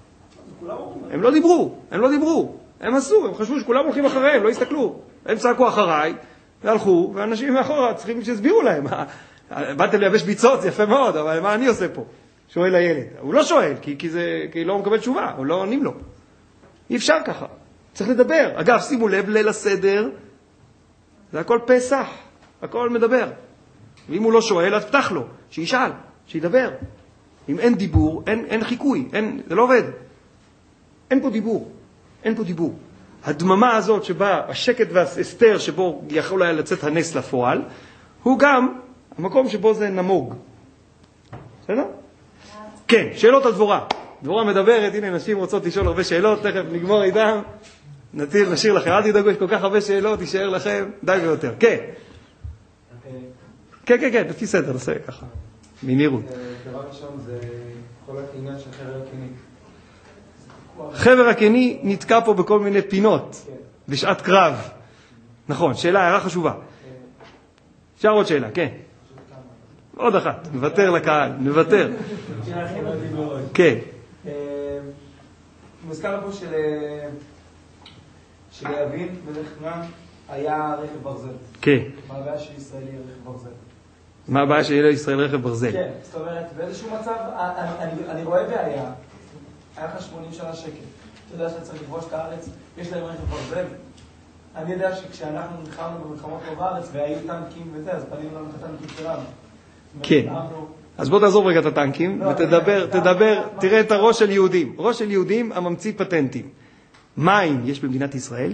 הם לא דיברו, הם לא דיברו. הם עשו, הם חשבו שכולם הולכים אחריהם, לא הסתכלו. הם צעקו אחריי, והלכו, ואנשים מאחורה צריכים שיסבירו להם. באתם לייבש ביצות, זה יפה מאוד, אבל מה אני עושה פה? שואל הילד. הוא לא שואל, כי, כי, זה, כי לא מקבל תשובה, הוא לא עונים לו. אי אפשר ככה. צריך לדבר. אגב, שימו לב, ליל הסדר, זה הכל פסח, הכל מדבר. ואם הוא לא שואל, אז פתח לו, שישאל, שידבר. אם אין דיבור, אין, אין חיקוי, אין, זה לא עובד. אין פה דיבור, אין פה דיבור. הדממה הזאת שבה, השקט והסתר שבו יכול היה לצאת הנס לפועל, הוא גם המקום שבו זה נמוג. בסדר? כן, שאלות על דבורה. דבורה מדברת, הנה נשים רוצות לשאול הרבה שאלות, תכף נגמור איתם, נטיל, נשאיר לכם, אל תדאגו, יש כל כך הרבה שאלות, יישאר לכם, די ויותר. כן. כן, כן, כן, לפי סדר, נעשה ככה, במהירות. דבר ראשון זה כל העניין של חבר הקני. חבר הקני נתקע פה בכל מיני פינות, בשעת קרב. נכון, שאלה, הערה חשובה. אפשר עוד שאלה, כן. עוד אחת, נוותר לקהל, נוותר. כן. מוזכר פה שליבין ולחנן היה רכב ברזל. כן. מה הבעיה של ישראל היא רכב ברזל? מה הבעיה שיהיה לישראל רכב ברזל? כן, זאת אומרת, באיזשהו מצב, אני רואה בעיה, היה לך שמונים שנה שקט. אתה יודע שאתה צריך לכבוש את הארץ, יש להם רכב ברזל. אני יודע שכשאנחנו נלחמנו במלחמות פה בארץ, והיו טנקים וזה, אז פנינו לנו את הטנקים שלנו. כן. אז בוא תעזוב רגע את הטנקים, ותדבר, תדבר, תראה את הראש של יהודים. ראש של יהודים הממציא פטנטים. מים יש במדינת ישראל?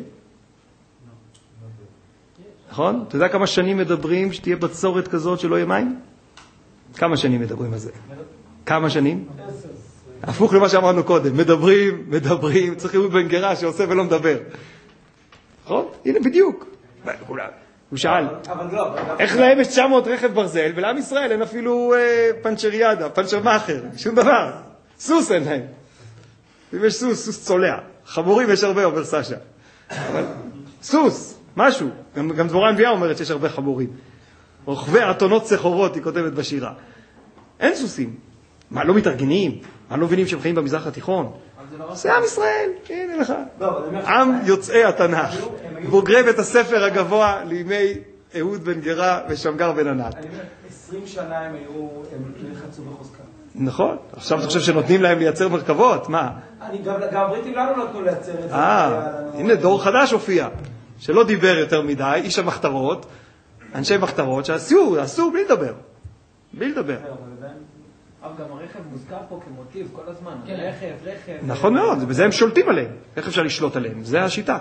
נכון? אתה יודע כמה שנים מדברים שתהיה בצורת כזאת שלא יהיה מים? כמה שנים מדברים על זה? כמה שנים? הפוך למה שאמרנו קודם. מדברים, מדברים, צריך לראות בן גרה שעושה ולא מדבר. נכון? הנה בדיוק. הוא שאל, איך להם יש תשע מאות רכב ברזל, ולעם ישראל אין אפילו פנצ'ריאדה, פנצ'רמאחר, שום דבר. סוס אין להם. אם יש סוס, סוס צולע. חמורים יש הרבה, אומר סשה. אבל סוס, משהו. גם, גם דבורה הנביאה אומרת שיש הרבה חמורים. רוכבי אתונות סחורות, היא כותבת בשירה. אין סוסים. מה, לא מתארגנים? מה, לא מבינים שהם חיים במזרח התיכון? זה עם ישראל, הנה לך. עם יוצאי התנ"ך. בוגרי בית הספר הגבוה לימי אהוד בן גרה ושמגר בן ענת. אני אומר, עשרים שנה הם היו, הם לחצו בחוזקה. נכון. עכשיו אתה חושב שנותנים להם לייצר מרכבות? מה? גם הבריטים לנו נתנו לייצר את זה. אה, הנה דור חדש הופיע, שלא דיבר יותר מדי, איש המחתרות, אנשי מחתרות, שעשו, עשו בלי לדבר. בלי לדבר. אבל גם הרכב מוזכר פה כמוטיב כל הזמן. רכב, רכב. נכון מאוד, בזה הם שולטים עליהם. איך אפשר לשלוט עליהם? זה השיטה.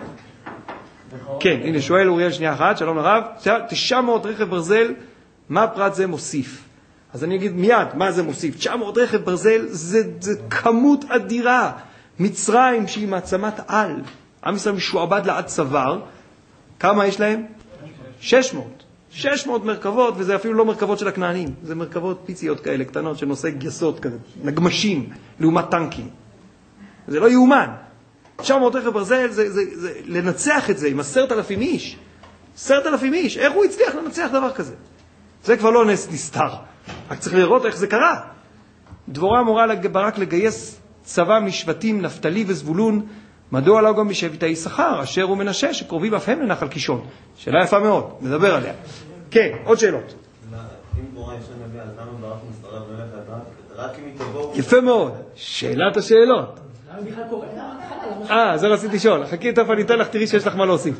כן, הנה שואל אוריאל שנייה אחת, שלום לרב. תשע מאות רכב ברזל, מה פרט זה מוסיף? אז אני אגיד מיד, מה זה מוסיף? תשע מאות רכב ברזל זה, זה כמות אדירה. מצרים שהיא מעצמת על. עם ישראל משועבד לעד צוואר. כמה יש להם? שש מאות. שש מאות מרכבות, וזה אפילו לא מרכבות של הכנענים. זה מרכבות פיציות כאלה, קטנות, שנושא גייסות כזה, נגמשים, לעומת טנקים. זה לא יאומן. תשע מאות רכב ברזל, זה, זה, זה, לנצח את זה עם עשרת אלפים איש. עשרת אלפים איש. איך הוא הצליח לנצח דבר כזה? זה כבר לא נס נסתר. רק צריך לראות איך זה קרה. דבורה אמורה ברק לגייס צבא משבטים, נפתלי וזבולון, מדוע לא גם משבטי יששכר, אשר הוא מנשה, שקרובים אף הם לנחל קישון. שאלה יפה מאוד, נדבר עליה. כן, עוד שאלות. אם דבורה ישן נביא, אז למה ברק מסתרב ללכת רק אם היא תבוא? יפה מאוד, שאלת השאלות. למה בכלל קורה? אה, זה רציתי לשאול. חכי, תכף אני אתן לך, תראי שיש לך מה להוסיף.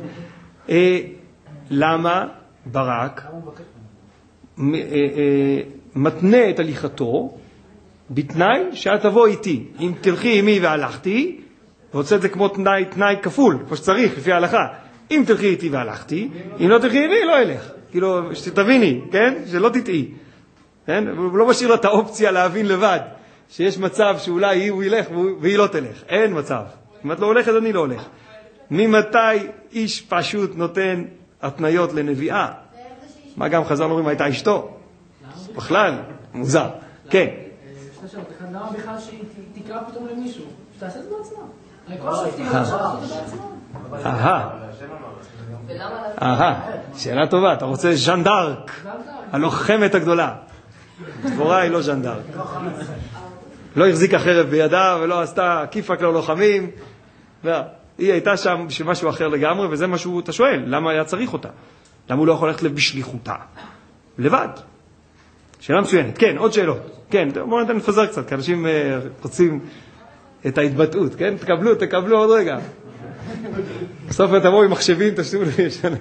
למה ברק מתנה את הליכתו בתנאי שאת תבוא איתי? אם תלכי עמי והלכתי, רוצה את זה כמו תנאי, תנאי כפול, כמו שצריך, לפי ההלכה. אם תלכי איתי והלכתי, אם לא תלכי עמי, לא אלך. כאילו, שתביני, כן? שלא תטעי. כן? הוא לא משאיר לה את האופציה להבין לבד, שיש מצב שאולי הוא ילך והיא לא תלך. אין מצב. אם את לא הולכת, אני לא הולך. ממתי איש פשוט נותן התניות לנביאה? מה גם חז"ל אומרים, הייתה אשתו? בכלל, מוזר. כן. למה בכלל שהיא תקרא פתאום למישהו? שתעשה את זה בעצמה. אני כל שופטים את זה בעצמה. אהה. אהה. שאלה טובה. אתה רוצה ז'אן דארק. הלוחמת הגדולה. דבורה היא לא ז'אן דארק. לא החזיקה חרב בידה ולא עשתה כיפק ללוחמים. היא הייתה שם בשביל משהו אחר לגמרי, וזה משהו, אתה שואל, למה היה צריך אותה? למה הוא לא יכול ללכת בשליחותה? לבד. שאלה מצוינת. כן, עוד שאלות. כן, בואו ניתן לפזר קצת, כי אנשים רוצים את ההתבטאות, כן? תקבלו, תקבלו עוד רגע. בסוף תבואו עם מחשבים, תשתימו לי ישנה.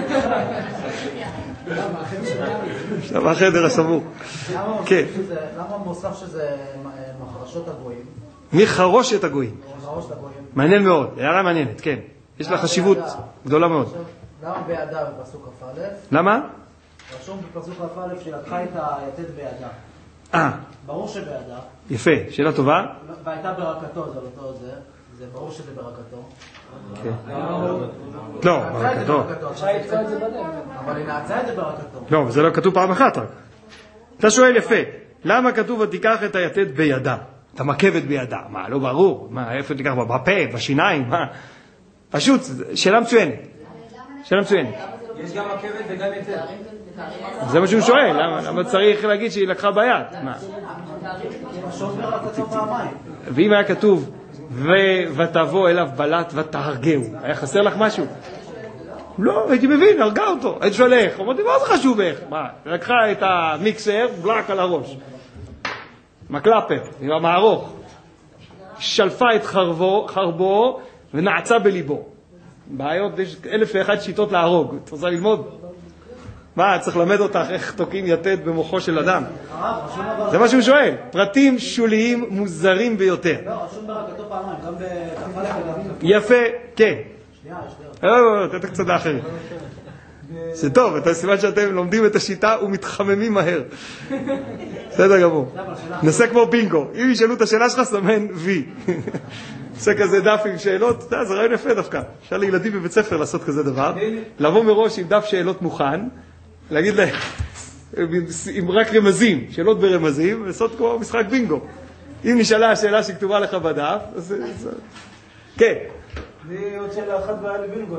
עכשיו החדר הסמוך. כן. למה מוסף שזה מחרשות הגויים? מחרושת הגויים. מעניין מאוד, הערה מעניינת, כן. יש לה חשיבות גדולה מאוד. למה בידה בפסוק כ"א? למה? רשום בפסוק כ"א שלקחה את היתד בידה. אה. ברור שבידה. יפה, שאלה טובה. והייתה ברכתו, זה אותו זה. זה ברור שזה ברכתו. כן. לא, ברכתו. אבל היא נעצה את זה ברכתו. לא, זה לא כתוב פעם אחת רק. אתה שואל יפה, למה כתוב ותיקח את היתד בידה? את המקבת בידה. מה, לא ברור? מה, איפה תיקח בה? בפה, בשיניים? מה? פשוט, שאלה מצוינת. שאלה מצוינת. יש גם מקבת וגם יתד. זה מה שהוא שואל, למה צריך להגיד שהיא לקחה ביד? מה? ואם היה כתוב ותבוא אליו בלט ותהרגהו, היה חסר לך משהו? לא, הייתי מבין, הרגה אותו. הייתי שואל איך, אמרתי, מה זה חשוב איך? מה, לקחה את המיקסר, בלק על הראש. מקלפר, עם המערוך. שלפה את חרבו, חרבו ונעצה בליבו. בעיות, יש אלף ואחת שיטות להרוג. את רוצה ללמוד? מה, צריך ללמד אותך איך תוקעים יתד במוחו של אדם? זה מה שהוא שואל. פרטים שוליים מוזרים ביותר. לא, רשום ברכתו פעמיים, גם בכ"א וגם... יפה, כן. שנייה, שנייה. לא, לא, תתק צדה אחרת. זה טוב, אתה סימן שאתם לומדים את השיטה ומתחממים מהר. בסדר גמור. נעשה כמו בינגו. אם ישאלו את השאלה שלך, סמן וי. עושה כזה דף עם שאלות, זה רעיון יפה דווקא. אפשר לילדים בבית ספר לעשות כזה דבר. לבוא מראש עם דף שאלות מוכן, להגיד להם, עם רק רמזים, שאלות ברמזים, לעשות כמו משחק בינגו. אם נשאלה השאלה שכתובה לך בדף, אז... כן. אני עוד שאלה אחת בעיה לבינגו,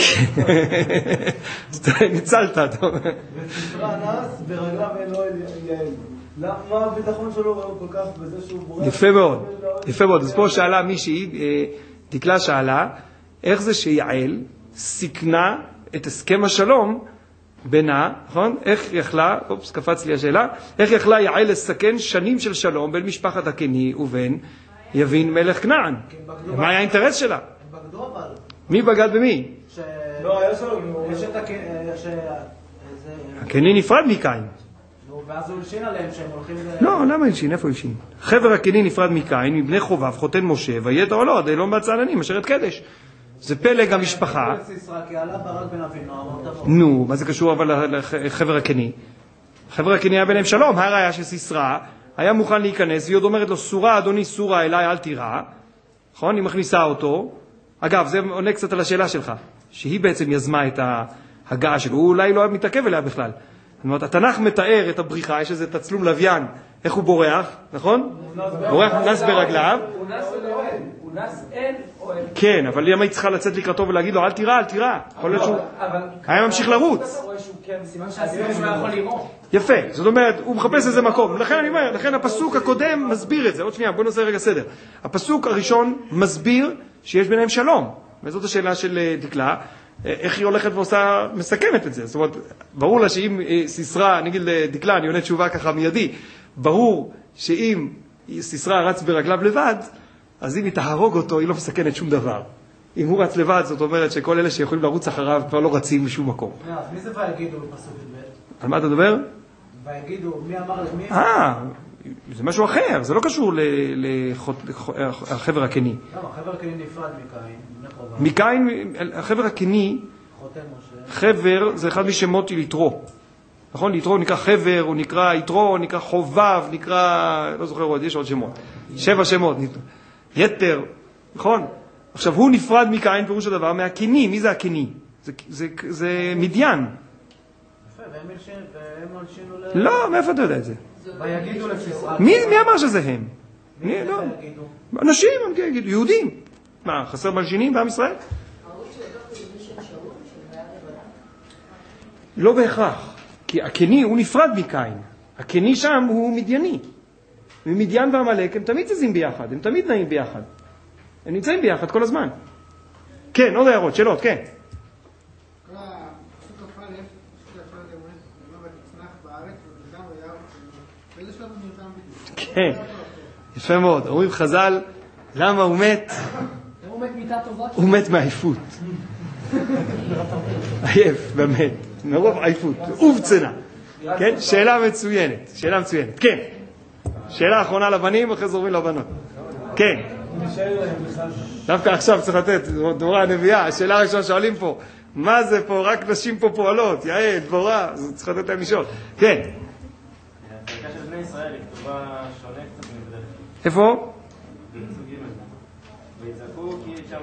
ניצלת, אתה אומר. וספרה נס ברגליו אין לו יעל. מה הביטחון שלו כל כך בזה שהוא בורח? יפה מאוד, יפה מאוד. אז פה שאלה מישהי, דקלה שאלה, איך זה שיעל סיכנה את הסכם השלום בינה, נכון? איך יכלה, אופס, קפץ לי השאלה, איך יכלה יעל לסכן שנים של שלום בין משפחת הקני ובין יבין מלך כנען? מה היה האינטרס שלה? בגדו אבל. מי בגד במי? לא, היה שלום. יש את הקני... הקני נפרד מקין. ואז הוא הלשין עליהם שהם הולכים... לא, למה הלשין? איפה הלשין? חבר הקני נפרד מקין, מבני חובב, חותן משה, ויתר או לא, עד אילון בצעננים, אשרת קדש. זה פלג המשפחה. נו, מה זה קשור אבל לחבר הקני? חבר הקני היה ביניהם שלום, הראיה של סיסרא, היה מוכן להיכנס, והיא עוד אומרת לו, סורה, אדוני, סורה, אליי, אל תירא. נכון? היא מכניסה אותו. אגב, זה עונה קצת על השאלה שלך, שהיא בעצם יזמה את ההגעה שלו, הוא אולי לא מתעכב אליה בכלל. זאת אומרת, התנ"ך מתאר את הבריחה, יש איזה תצלום לוויין, איך הוא בורח, נכון? בורח, הוא נס ברגליו. הוא נס אוהל, הוא נס אין אוהל. כן, אבל למה היא צריכה לצאת לקראתו ולהגיד לו, אל תירא, אל תירא. יכול להיות שהוא היה ממשיך לרוץ. יפה, זאת אומרת, הוא מחפש איזה מקום. לכן אני אומר, לכן הפסוק הקודם מסביר את זה. עוד שנייה, בוא נעשה רגע סדר. הפסוק הראשון מסביר שיש ביניהם שלום. וזאת השאלה של דקלה. איך היא הולכת ועושה, מסכמת את זה. זאת אומרת, ברור לה שאם סיסרא, נגיד לדקלה, אני עונה תשובה ככה מיידי, ברור שאם סיסרא רץ ברגליו לבד, אז אם היא תהרוג אותו, היא לא מסכנת שום דבר. אם הוא רץ לבד, זאת אומרת שכל אלה שיכולים לרוץ אחריו כבר לא רצים משום מקום. אז מי זה ויגידו בפסוק ב'? על מה אתה מדבר? ויגידו, מי אמר למי? אה, זה משהו אחר, זה לא קשור לחבר הקני. למה? חבר הקני נפרד מקין. מקין, החבר הקני, חבר זה אחד משמות יתרו. נכון? יתרו נקרא חבר, הוא נקרא יתרו, נקרא חובב, נקרא, לא זוכר עוד, יש עוד שמות. שבע שמות. יתר, נכון? עכשיו, הוא נפרד מקין, פירוש הדבר, מהקני. מי זה הקני? זה, זה, זה מדיין. יפה, והם הלשינו ל... לא, מאיפה אתה יודע את זה? ויגידו לסיסרא. מי, מי אמר שזה הם? מי זה לא. ויגידו? אנשים, יהודים. מה, חסר מלשינים בעם ישראל? לא בהכרח. כי הקני הוא נפרד מקין. הקני שם הוא מדייני. ומדיין ועמלק הם תמיד זזים ביחד, הם תמיד נעים ביחד. הם נמצאים ביחד כל הזמן. כן, עוד הערות, שאלות, כן. כן, יפה מאוד. אומרים חז"ל, למה הוא מת? הוא מת מיטה טובה. הוא מת מעייפות. עייף, באמת. מרוב עייפות. ובצנה. כן, שאלה מצוינת. שאלה מצוינת. כן. שאלה אחרונה לבנים, אחרי זה עוברים לבנות. כן. דווקא עכשיו צריך לתת, דבורה הנביאה, השאלה הראשונה שואלים פה, מה זה פה, רק נשים פה פועלות, יעל, דבורה, צריך לתת להם לשאול. כן. הפרקה של בני ישראל היא כתובה שונה קצת מבדרך. איפה? בפסוק ג' ויצעקו כי שם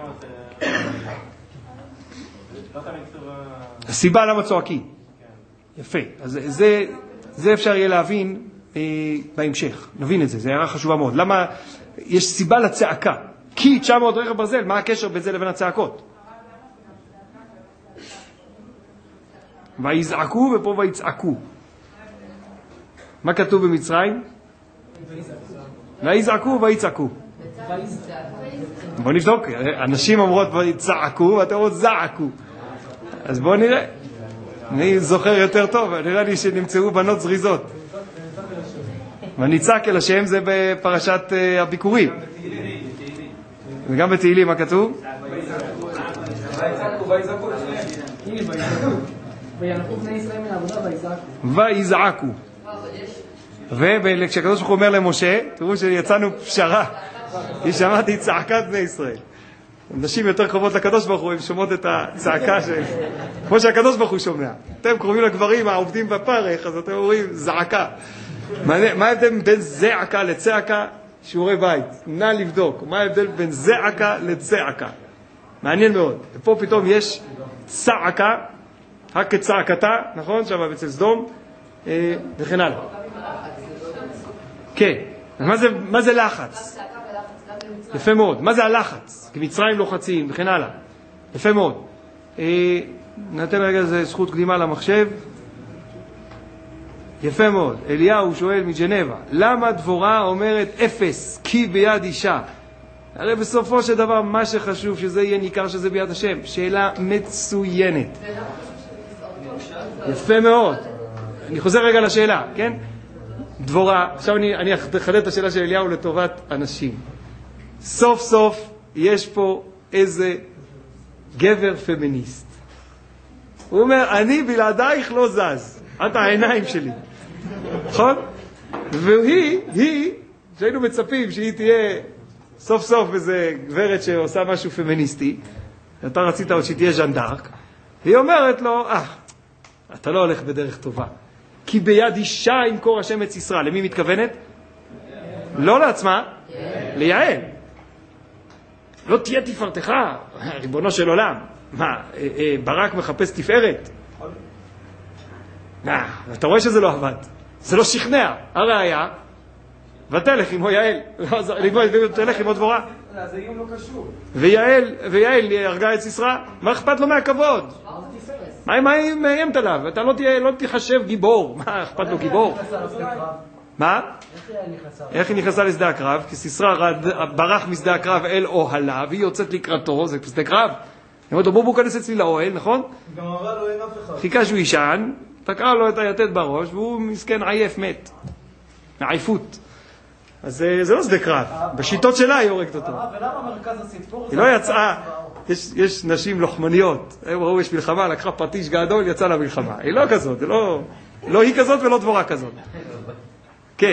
לא תמיד כתובה... הסיבה למה צועקים. יפה. אז זה, זה אפשר יהיה להבין אה, בהמשך. נבין את זה, זה הערה חשובה מאוד. למה יש סיבה לצעקה? כי תשע מאות רכב ברזל, מה הקשר בין זה לבין הצעקות? ויזעקו ופה ויצעקו. מה כתוב במצרים? ויזעקו ויצעקו. בוא נבדוק, אנשים אומרות ויצעקו ואתם אומרות זעקו. אז בואו נראה. אני זוכר יותר טוב, נראה לי שנמצאו בנות זריזות. ונצעק אל השם זה בפרשת הביקורים. וגם בתהילים מה כתוב? וינקו בני ישראל מן העבודה ויזעקו. ויזעקו. וכשהקדוש ברוך הוא אומר למשה, תראו שיצאנו פשרה, היא שמעתי צעקת בני ישראל. נשים יותר קרובות לקדוש ברוך הוא, הן שומעות את הצעקה שלהם, כמו שהקדוש ברוך הוא שומע. אתם קרובים לגברים העובדים בפרך, אז אתם אומרים זעקה. מה ההבדל בין זעקה לצעקה? שיעורי בית, נא לבדוק. מה ההבדל בין זעקה לצעקה? מעניין מאוד. ופה פתאום יש צעקה, רק כצעקתה, נכון? שם אצל סדום, וכן הלאה. כן, מה זה, מה זה לחץ? יפה מאוד. מה זה הלחץ? כי מצרים לוחצים וכן הלאה. יפה מאוד. נתן רגע איזה זכות קדימה למחשב. יפה מאוד. אליהו שואל מג'נבה, למה דבורה אומרת אפס כי ביד אישה? הרי בסופו של דבר מה שחשוב שזה יהיה ניכר שזה ביד השם. שאלה מצוינת. יפה מאוד. אני חוזר רגע לשאלה, כן? דבורה, עכשיו אני, אני אחדד את השאלה של אליהו לטובת אנשים. סוף סוף יש פה איזה גבר פמיניסט. הוא אומר, אני בלעדייך לא זז. את העיניים שלי. נכון? והיא, היא, שהיינו מצפים שהיא תהיה סוף סוף איזה גברת שעושה משהו פמיניסטי, אתה רצית עוד שהיא תהיה ז'נדארק, והיא אומרת לו, אה, אתה לא הולך בדרך טובה. כי ביד אישה ימכור השם את סיסרא. למי מתכוונת? לא לעצמה, ליעל. לא תהיה תפארתך, ריבונו של עולם. מה, ברק מחפש תפארת? מה, אתה רואה שזה לא עבד. זה לא שכנע. הראיה, ותלך עמו יעל. ותלך עמו דבורה. זה איום לא קשור. ויעל, ויעל הרגה את סיסרא. מה אכפת לו מהכבוד? מה היא מאיימת עליו? אתה לא תהיה, לא תחשב גיבור. מה אכפת לו גיבור? מה? איך היא נכנסה לשדה הקרב? כי סיסרא ברח משדה הקרב אל אוהלה, והיא יוצאת לקראתו, זה שדה קרב. היא אומרת לו, בוא בוא כנס אצלי לאוהל, נכון? גם אמרה לו אין אף אחד. חיכה שהוא ישן, תקעה לו את היתד בראש, והוא מסכן עייף, מת. מעייפות. אז זה לא שדה קרב. בשיטות שלה היא הורגת אותו. ולמה מרכז הסיפור? היא לא יצאה. יש, יש נשים לוחמניות. הם ראו, יש מלחמה, לקחה פטיש גדול, יצאה למלחמה. היא לא כזאת, היא לא, לא היא כזאת ולא דבורה כזאת. כן.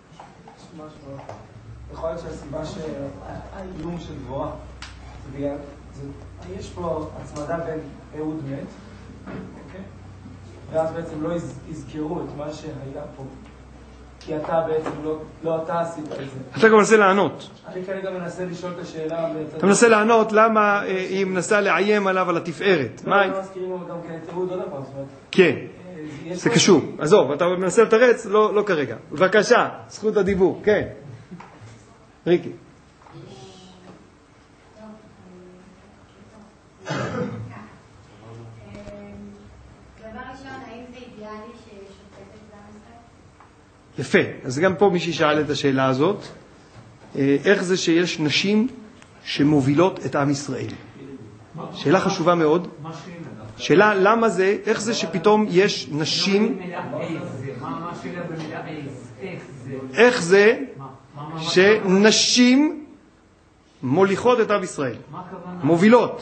יכול להיות שהסיבה שהאיום של דבורה, זה בגלל, יש פה הצמדה בין אהוד מת, אוקיי? ואז בעצם לא יזכרו את מה שהיה פה. כי אתה בעצם לא, לא אתה עשית את זה. אתה גם מנסה לענות. אני כרגע מנסה לשאול את השאלה. אתה מנסה לענות למה היא מנסה לאיים עליו על התפארת. לא, לא מזכירים לו גם כן את אהוד עוד הפעם. כן, זה קשור. עזוב, אתה מנסה לתרץ, לא, לא כרגע. בבקשה, זכות הדיבור, כן. ריקי. יפה, אז גם פה מישהי שאל את השאלה הזאת, איך זה שיש נשים שמובילות את עם ישראל? שאלה חשובה מאוד. שאלה למה זה, איך זה שפתאום יש נשים, איך זה שנשים מוליכות את עם ישראל, מובילות.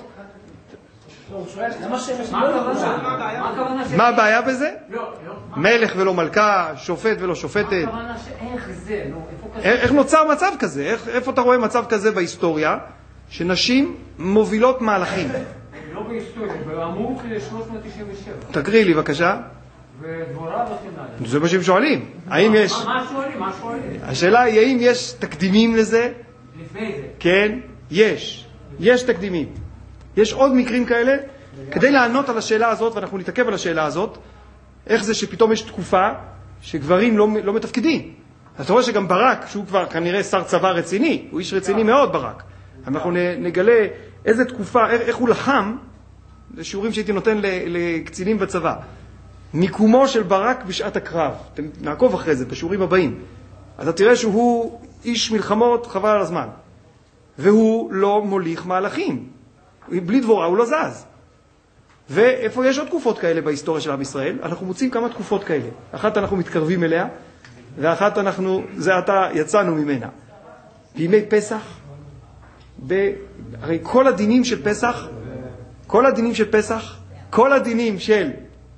מה הבעיה בזה? מלך ולא מלכה, שופט ולא שופטת. איך נוצר מצב כזה? איפה אתה רואה מצב כזה בהיסטוריה שנשים מובילות מהלכים? לא בהיסטוריה, באמור שלוש מאות תשעים ושבע. תקריא לי בבקשה. ודבורה וכן. זה מה שהם שואלים. האם יש... מה שואלים? מה שואלים? השאלה היא האם יש תקדימים לזה? לפני זה. כן, יש. יש תקדימים. יש עוד מקרים כאלה. כדי לענות על השאלה הזאת, ואנחנו נתעכב על השאלה הזאת, איך זה שפתאום יש תקופה שגברים לא, לא מתפקידים. אתה רואה שגם ברק, שהוא כבר כנראה שר צבא רציני, הוא איש רציני מאוד ברק. אנחנו נגלה איזה תקופה, איך הוא לחם, זה שיעורים שהייתי נותן לקצינים בצבא. מיקומו של ברק בשעת הקרב. אתם נעקוב אחרי זה בשיעורים הבאים. אתה תראה שהוא איש מלחמות חבל על הזמן. והוא לא מוליך מהלכים. בלי דבורה הוא לא זז. ואיפה יש עוד תקופות כאלה בהיסטוריה של עם ישראל? אנחנו מוצאים כמה תקופות כאלה. אחת אנחנו מתקרבים אליה, ואחת אנחנו, זה עתה יצאנו ממנה. בימי פסח, ב... הרי כל הדינים של פסח, כל הדינים של פסח, כל הדינים של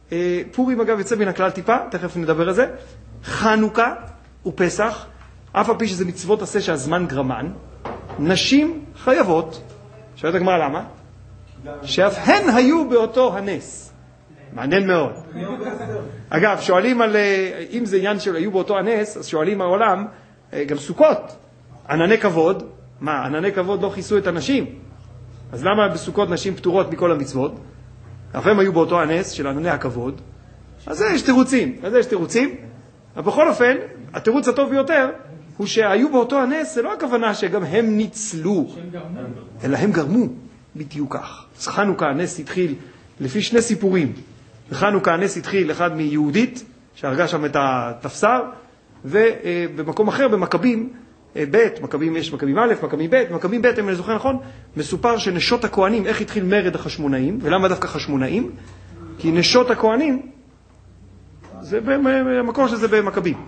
פורים אגב יוצא מן הכלל טיפה, תכף נדבר על זה. חנוכה ופסח, אף על פי שזה מצוות עשה שהזמן גרמן, נשים חייבות. שואלת הגמרא למה? שאף הן היו באותו הנס. מעניין מאוד. אגב, שואלים על, אם זה עניין של היו באותו הנס, אז שואלים העולם, גם סוכות, ענני כבוד, מה, ענני כבוד לא חיסו את הנשים? אז למה בסוכות נשים פטורות מכל המצוות? אף הם היו באותו הנס של ענני הכבוד, אז זה יש תירוצים, אז זה יש תירוצים, אבל בכל אופן, התירוץ הטוב ביותר, הוא שהיו באותו הנס, זה לא הכוונה שגם הם ניצלו, אלא הם גרמו, בדיוק כך. אז חנוכה הנס התחיל לפי שני סיפורים. בחנוכה הנס התחיל אחד מיהודית, שהרגה שם את התפסר, ובמקום אחר, במכבים, ב', מכבים יש מכבים א', מכבים ב', מכבים ב', אם אני זוכר נכון, מסופר שנשות הכהנים, איך התחיל מרד החשמונאים, ולמה דווקא חשמונאים? כי נשות הכהנים, זה במקור שזה במכבים.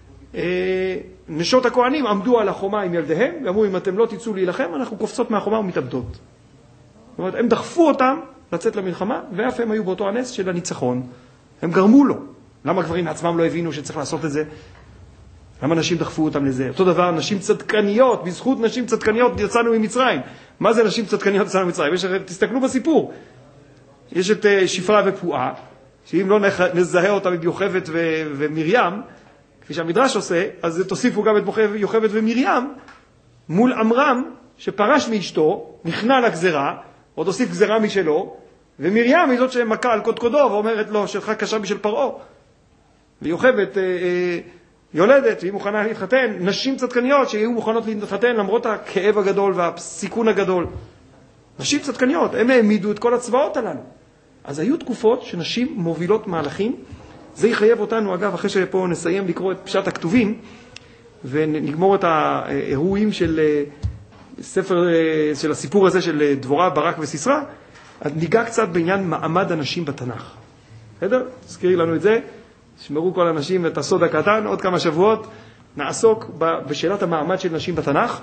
נשות הכהנים עמדו על החומה עם ילדיהם, ואמרו, אם אתם לא תצאו להילחם, אנחנו קופצות מהחומה ומתאבדות. זאת אומרת, הם דחפו אותם לצאת למלחמה, ואף הם היו באותו הנס של הניצחון. הם גרמו לו. למה גברים עצמם לא הבינו שצריך לעשות את זה? למה נשים דחפו אותם לזה? אותו דבר, נשים צדקניות, בזכות נשים צדקניות יצאנו ממצרים. מה זה נשים צדקניות יצאנו ממצרים? יש, תסתכלו בסיפור. יש את שפרה ופועה, שאם לא נזהה אותם את יוכבד ו- ומרים, כפי שהמדרש עושה, אז תוסיפו גם את יוכבד ומרים, מול אמרם, שפרש מאשתו, נכנע לגזרה, עוד הוסיף גזרה משלו, ומרים היא זאת שמכה על קודקודו, ואומרת לו, שלך קשה בשביל פרעה. ויוכבד אה, אה, יולדת, והיא מוכנה להתחתן, נשים צדקניות שיהיו מוכנות להתחתן, למרות הכאב הגדול והסיכון הגדול. נשים צדקניות, הם העמידו את כל הצבאות הללו. אז היו תקופות שנשים מובילות מהלכים, זה יחייב אותנו, אגב, אחרי שפה נסיים לקרוא את פשט הכתובים, ונגמור את האירועים של ספר, של הסיפור הזה של דבורה, ברק וסיסרא, אז ניגע קצת בעניין מעמד הנשים בתנ"ך. בסדר? תזכירי לנו את זה, שמרו כל הנשים את הסוד הקטן, עוד כמה שבועות נעסוק בשאלת המעמד של נשים בתנ"ך.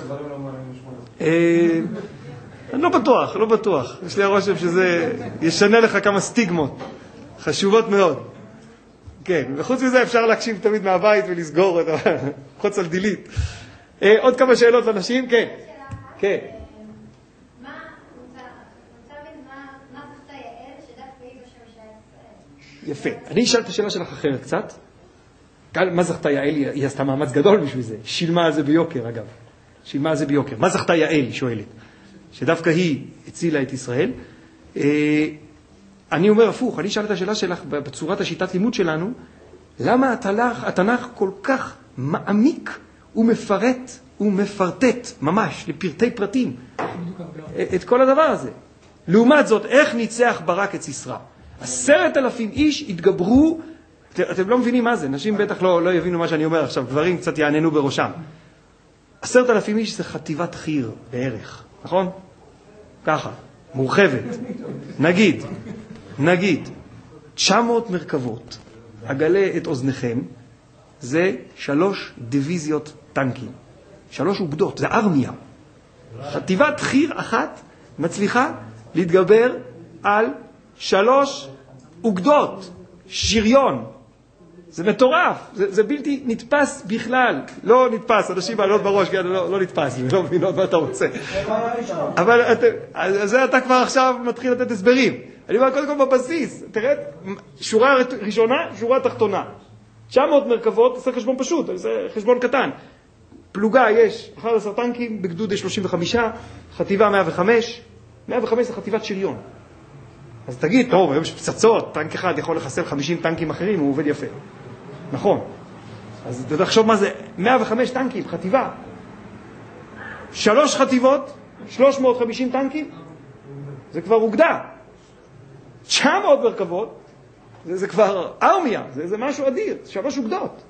אני לא בטוח, לא בטוח. יש לי הרושם שזה ישנה לך כמה סטיגמות חשובות מאוד. כן, וחוץ מזה אפשר להקשיב תמיד מהבית ולסגור את החוץ על דילית. עוד כמה שאלות לנשים? כן. כן. מה זכתה יעל שדווקא היא בשם של ישראל? יפה. אני אשאל את השאלה שלך אחרת קצת. מה זכתה יעל? היא עשתה מאמץ גדול בשביל זה. שילמה על זה ביוקר, אגב. שילמה על זה ביוקר. מה זכתה יעל? היא שואלת. שדווקא היא הצילה את ישראל. אני אומר הפוך, אני אשאל את השאלה שלך בצורת השיטת לימוד שלנו, למה התנ"ך, התנ"ך כל כך מעמיק ומפרט ומפרטט, ממש, לפרטי פרטים, את כל הדבר הזה. לעומת זאת, איך ניצח ברק את סיסרא? עשרת אלפים איש התגברו, אתם לא מבינים מה זה, נשים בטח לא, לא יבינו מה שאני אומר עכשיו, דברים קצת יעננו בראשם. עשרת אלפים איש זה חטיבת חיר בערך, נכון? ככה, מורחבת. נגיד, נגיד, תשע מאות מרכבות, אגלה את אוזניכם, זה שלוש דיוויזיות טנקים. שלוש אוגדות, זה ארמיה. חטיבת חיר אחת מצליחה להתגבר על שלוש אוגדות, שריון. זה מטורף, זה, זה בלתי נתפס בכלל. לא נתפס, אנשים בעלות בראש, כן, לא, לא נתפס, לא מבינות מה אתה רוצה. אבל אז זה אתה כבר עכשיו מתחיל לתת הסברים. אני אומר קודם כל בבסיס, תראה, שורה ראשונה, שורה תחתונה. תשע מאות מרכבות, זה חשבון פשוט, זה חשבון קטן. פלוגה יש אחד עשר טנקים, בגדוד יש שלושים וחמש, חטיבה מאה וחמש, מאה וחמש זה חטיבת שריון. אז תגיד, טוב, היום יש פצצות, טנק אחד יכול לחסל חמישים טנקים אחרים, הוא עובד יפה. נכון. אז אתה תחשוב מה זה, מאה וחמש טנקים, חטיבה. שלוש חטיבות, שלוש מאות וחמישים טנקים, זה כבר אוגדה. תשע מאות מרכבות, זה, זה כבר ארמיה, זה, זה משהו אדיר, שלוש אוגדות.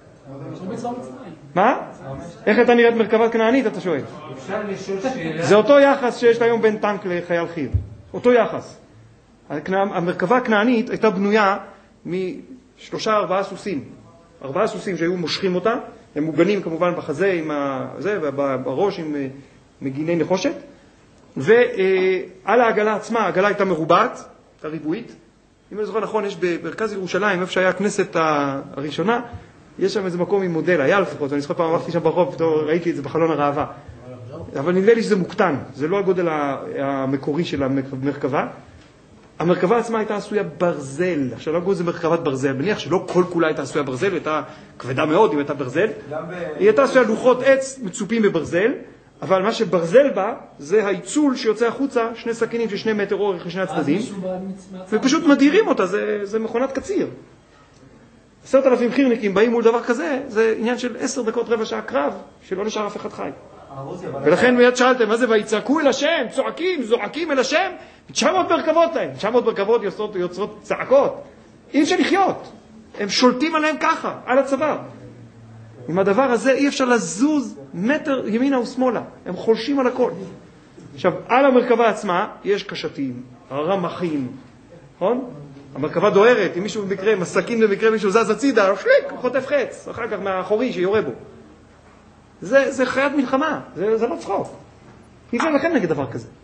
מה? איך אתה נראית מרכבת כנענית, אתה שואל? אפשר לשאול שאלה? זה אותו יחס שיש היום בין טנק לחייל חי"ר. אותו יחס. המרכבה הכנענית הייתה בנויה משלושה ארבעה סוסים. ארבעה סוסים שהיו מושכים אותה, הם מוגנים כמובן בחזה עם זה, ובראש עם מגיני נחושת. ועל העגלה עצמה, העגלה הייתה מרובעת, הייתה ריבועית, אם אני זוכר נכון, יש במרכז ירושלים, איפה שהיה הכנסת הראשונה, יש שם איזה מקום עם מודל, היה לפחות, אני זוכר פעם הלכתי שם ברחוב, ראיתי את זה בחלון הראווה. אבל נדמה לי שזה מוקטן, זה לא הגודל המקורי של המרכבה. המרכבה עצמה הייתה עשויה ברזל, עכשיו לא גודל זה מרכבת ברזל, בניח שלא כל כולה הייתה עשויה ברזל, היא הייתה כבדה מאוד אם הייתה ברזל. היא הייתה עשויה לוחות עץ מצופים בברזל, אבל מה שברזל בה זה העיצול שיוצא החוצה, שני סכינים של שני מטר אורך לשני הצדדים, ופשוט מדירים אותה, זה, זה מכונת קציר. עשרת אלפים חירניקים באים מול דבר כזה, זה עניין של עשר דקות רבע שעה קרב, שלא נשאר אף אחד חי. ולכן מיד שאלתם, מה זה? ויצעקו אל השם, צועקים, זועקים אל השם, תשע מאות מרכבות להם, תשע מאות מרכבות יוצרות, יוצרות צעקות. אי אפשר לחיות. הם שולטים עליהם ככה, על הצוואר. עם הדבר הזה אי אפשר לזוז מטר ימינה ושמאלה. הם חולשים על הכל. עכשיו, על המרכבה עצמה יש קשתים, רמחים, נכון? המרכבה דוהרת, אם מישהו במקרה, מסכים במקרה מישהו זז הצידה, שליק, חוטף חץ, אחר כך מהאחורי שיורה בו. זה, זה חיית מלחמה, זה, זה לא צחוק. אי אפשר לכם נגד דבר כזה.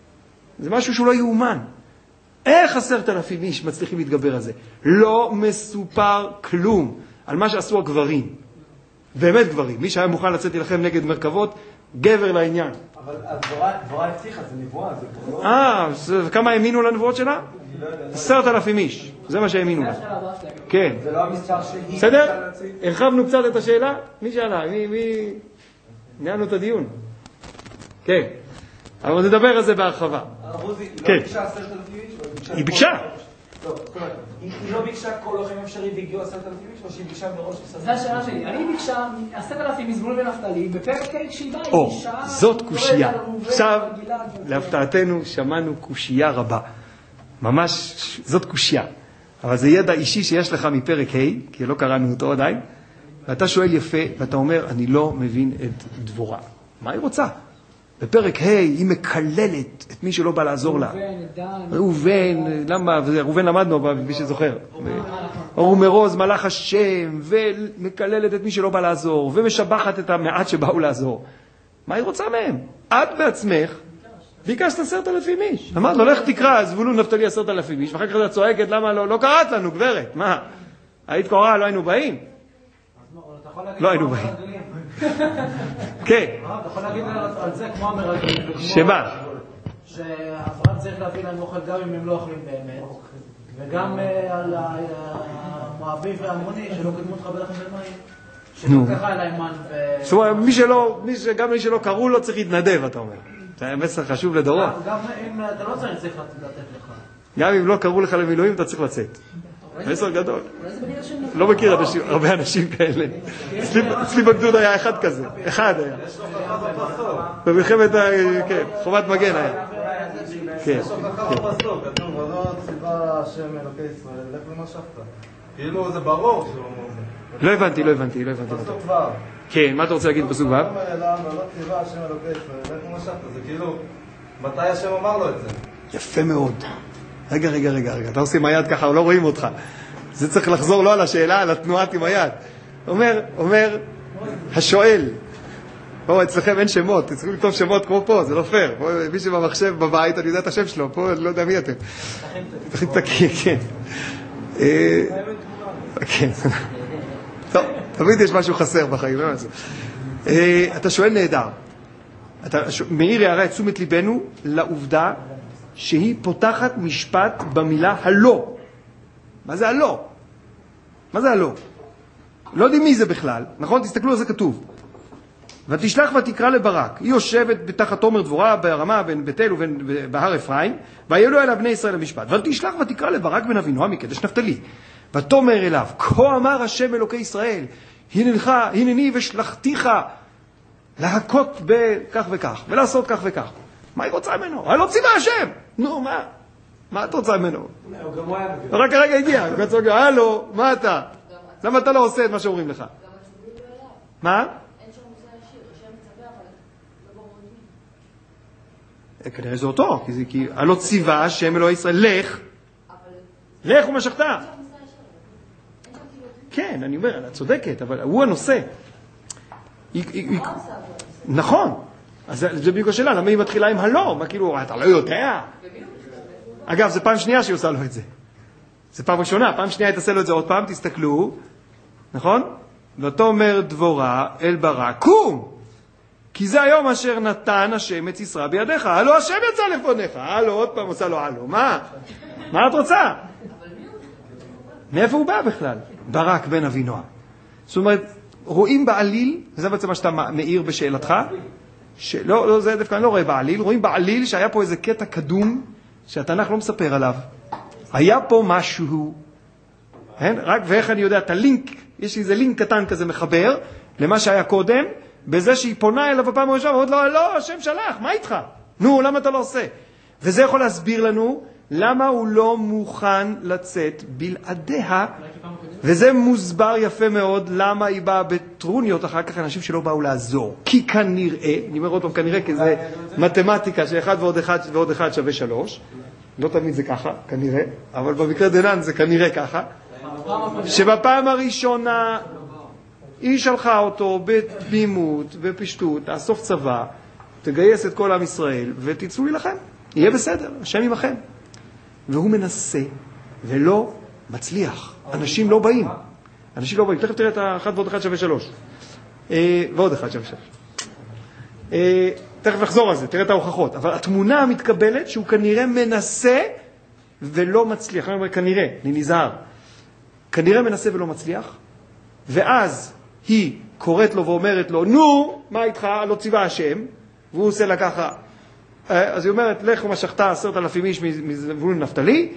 זה משהו שהוא לא יאומן. איך עשרת אלפים איש מצליחים להתגבר על זה? לא מסופר כלום על מה שעשו הגברים. באמת גברים. מי שהיה מוכן לצאת לכם נגד מרכבות, גבר לעניין. אבל הדבורה הבטיחה, זה נבואה. אה, כמה האמינו לנבואות שלה? עשרת אלפים איש. זה מה שהאמינו לה. כן. זה לא המספר שהיא... בסדר? הרחבנו קצת את השאלה? מי שאלה? מי... מי... נענו את הדיון. כן. אבל נדבר על זה בהרחבה. הרב היא לא ביקשה עשרת אלפים איש? היא ביקשה. לא, זאת אומרת, היא לא ביקשה כל לוחם אפשרי והגיעו עשרת אלפים איש, או שהיא ביקשה מראש עשרת אלפים? זו השאלה שלי. אני ביקשה עשרת אלפים מזבולון ונפתלי, בפרק ה' כשהיא באה, או, זאת קושייה. עכשיו, להפתעתנו, שמענו קושייה רבה. ממש, זאת קושייה. אבל זה ידע אישי שיש לך מפרק ה', כי לא קראנו אותו עדיין, ואתה שואל יפה, ואתה אומר, אני לא מבין את דבורה. מה היא רוצה? בפרק ה' היא מקללת את מי שלא בא לעזור לה. ראובן, למה? ראובן למדנו, מי שזוכר. אור מרוז, מלאך השם, ומקללת את מי שלא בא לעזור, ומשבחת את המעט שבאו לעזור. מה היא רוצה מהם? את בעצמך, ביקשת עשרת אלפים איש. אמרת לו, לך תקרא, זבולון נפתלי עשרת אלפים איש, ואחר כך אתה צועקת, למה לא? לא קראת לנו, גברת. מה? היית קוראה, לא היינו באים? לא היינו באים. כן. אתה יכול להגיד על זה כמו המרגלים. שמה? שאברהם צריך להביא להם אוכל גם אם הם לא אוכלים באמת, וגם על המואבי והעמוני שלא קדמו אותך בלחם במים, שלא קרא אליי מן ו... זאת אומרת, מי שלא, גם מי שלא קראו לו צריך להתנדב, אתה אומר. זה מסר חשוב לדורות. גם אם אתה לא צריך, צריך לתת לך. גם אם לא קראו לך למילואים, אתה צריך לצאת. מסר גדול. לא מכיר הרבה אנשים כאלה. אצלי בגדוד היה אחד כזה. אחד היה. במלחמת, כן, חומת מגן היה. כן. יש לו ככה בפסוק, כתוב, ולא ציווה השם אלוקי ישראל, לך למשכת. כאילו זה ברור שהוא אומר זה. לא הבנתי, לא הבנתי, לא הבנתי. פסוק ו'. כן, מה אתה רוצה להגיד בפסוק ו'? ולא ציווה השם אלוקי ישראל, לך למשכת. זה כאילו, מתי השם אמר לו את זה? יפה מאוד. רגע, רגע, רגע, רגע, אתה עושה עם היד ככה, לא רואים אותך. זה צריך לחזור לא על השאלה, על התנועת עם היד. אומר, אומר, השואל, פה אצלכם אין שמות, צריכים לכתוב שמות כמו פה, זה לא פייר. מי שבמחשב בבית, אני יודע את השם שלו, פה אני לא יודע מי אתם. תכין תקין, כן. כן. טוב, תמיד יש משהו חסר בחיים, לא משהו. אתה שואל נהדר. מאיר יערה את תשומת ליבנו לעובדה שהיא פותחת משפט במילה הלא. מה זה הלא? מה זה הלא? לא יודעים מי זה בכלל, נכון? תסתכלו על זה כתוב. ותשלח ותקרא לברק, היא יושבת בתחת תומר דבורה ברמה בין בתל ובין בהר אפרים, ויעלו אליו בני ישראל למשפט. ותשלח ותקרא לברק בן אבינועם מקדש נפתלי. ותאמר אליו, כה אמר השם אלוקי ישראל, הננך, הנני ושלחתיך להכות בכך וכך, ולעשות כך וכך. מה היא רוצה ממנו? הלא ציווה השם. נו, מה? מה את רוצה ממנו? רק הרגע הגיע, הלו, מה אתה? למה אתה לא עושה את מה שאומרים לך? מה? כנראה זה אותו, כי הלא ציווה השם אלוהי ישראל, לך, לך ומשכת. כן, אני אומר, את צודקת, אבל הוא הנושא. נכון. אז זה בדיוק השאלה, למה היא מתחילה עם הלא? מה כאילו, אתה לא יודע? אגב, זה פעם שנייה שהיא עושה לו את זה. זה פעם ראשונה, פעם שנייה תעשה לו את זה עוד פעם, תסתכלו, נכון? ואתה אומר דבורה אל ברק, קום! כי זה היום אשר נתן השם את סיסרא בידיך. הלו השם יצא לפניך. הלו, עוד פעם עושה לו הלו. מה? מה את רוצה? מאיפה הוא בא בכלל? ברק בן אבינועם. זאת אומרת, רואים בעליל, וזה בעצם מה שאתה מאיר בשאלתך, שלא, לא, זה דווקא אני לא רואה בעליל, רואים בעליל שהיה פה איזה קטע קדום שהתנ"ך לא מספר עליו. היה פה משהו, כן? רק ואיך אני יודע, את הלינק, יש לי איזה לינק קטן כזה מחבר למה שהיה קודם, בזה שהיא פונה אליו בפעם הראשונה, ועוד לא, לא, השם שלח, מה איתך? נו, למה אתה לא עושה? וזה יכול להסביר לנו למה הוא לא מוכן לצאת בלעדיה, וזה מוסבר יפה מאוד למה היא באה בטרוניות אחר כך אנשים שלא באו לעזור. כי כנראה, אני אומר עוד פעם כנראה, כי זה מתמטיקה שאחד ועוד אחד ועוד אחד שווה שלוש, לא תמיד זה ככה, כנראה, אבל במקרה דנן זה כנראה ככה, שבפעם הראשונה היא שלחה אותו בתמימות, בפשטות, תאסוף צבא, תגייס את כל עם ישראל ותצאו להילחם. יהיה בסדר, השם עמכם. והוא מנסה ולא מצליח. אנשים לא באים. אנשים לא באים. תכף תראה את האחד ועוד אחד שווה שלוש. ועוד אחד שווה שלוש. תכף נחזור על זה, תראה את ההוכחות. אבל התמונה המתקבלת שהוא כנראה מנסה ולא מצליח. אני אומר כנראה, אני נזהר. כנראה מנסה ולא מצליח. ואז היא קוראת לו ואומרת לו, נו, מה איתך? לא ציווה השם. והוא עושה לה ככה. אז היא אומרת, לך ומשכת עשרת אלפים איש מזבולון נפתלי,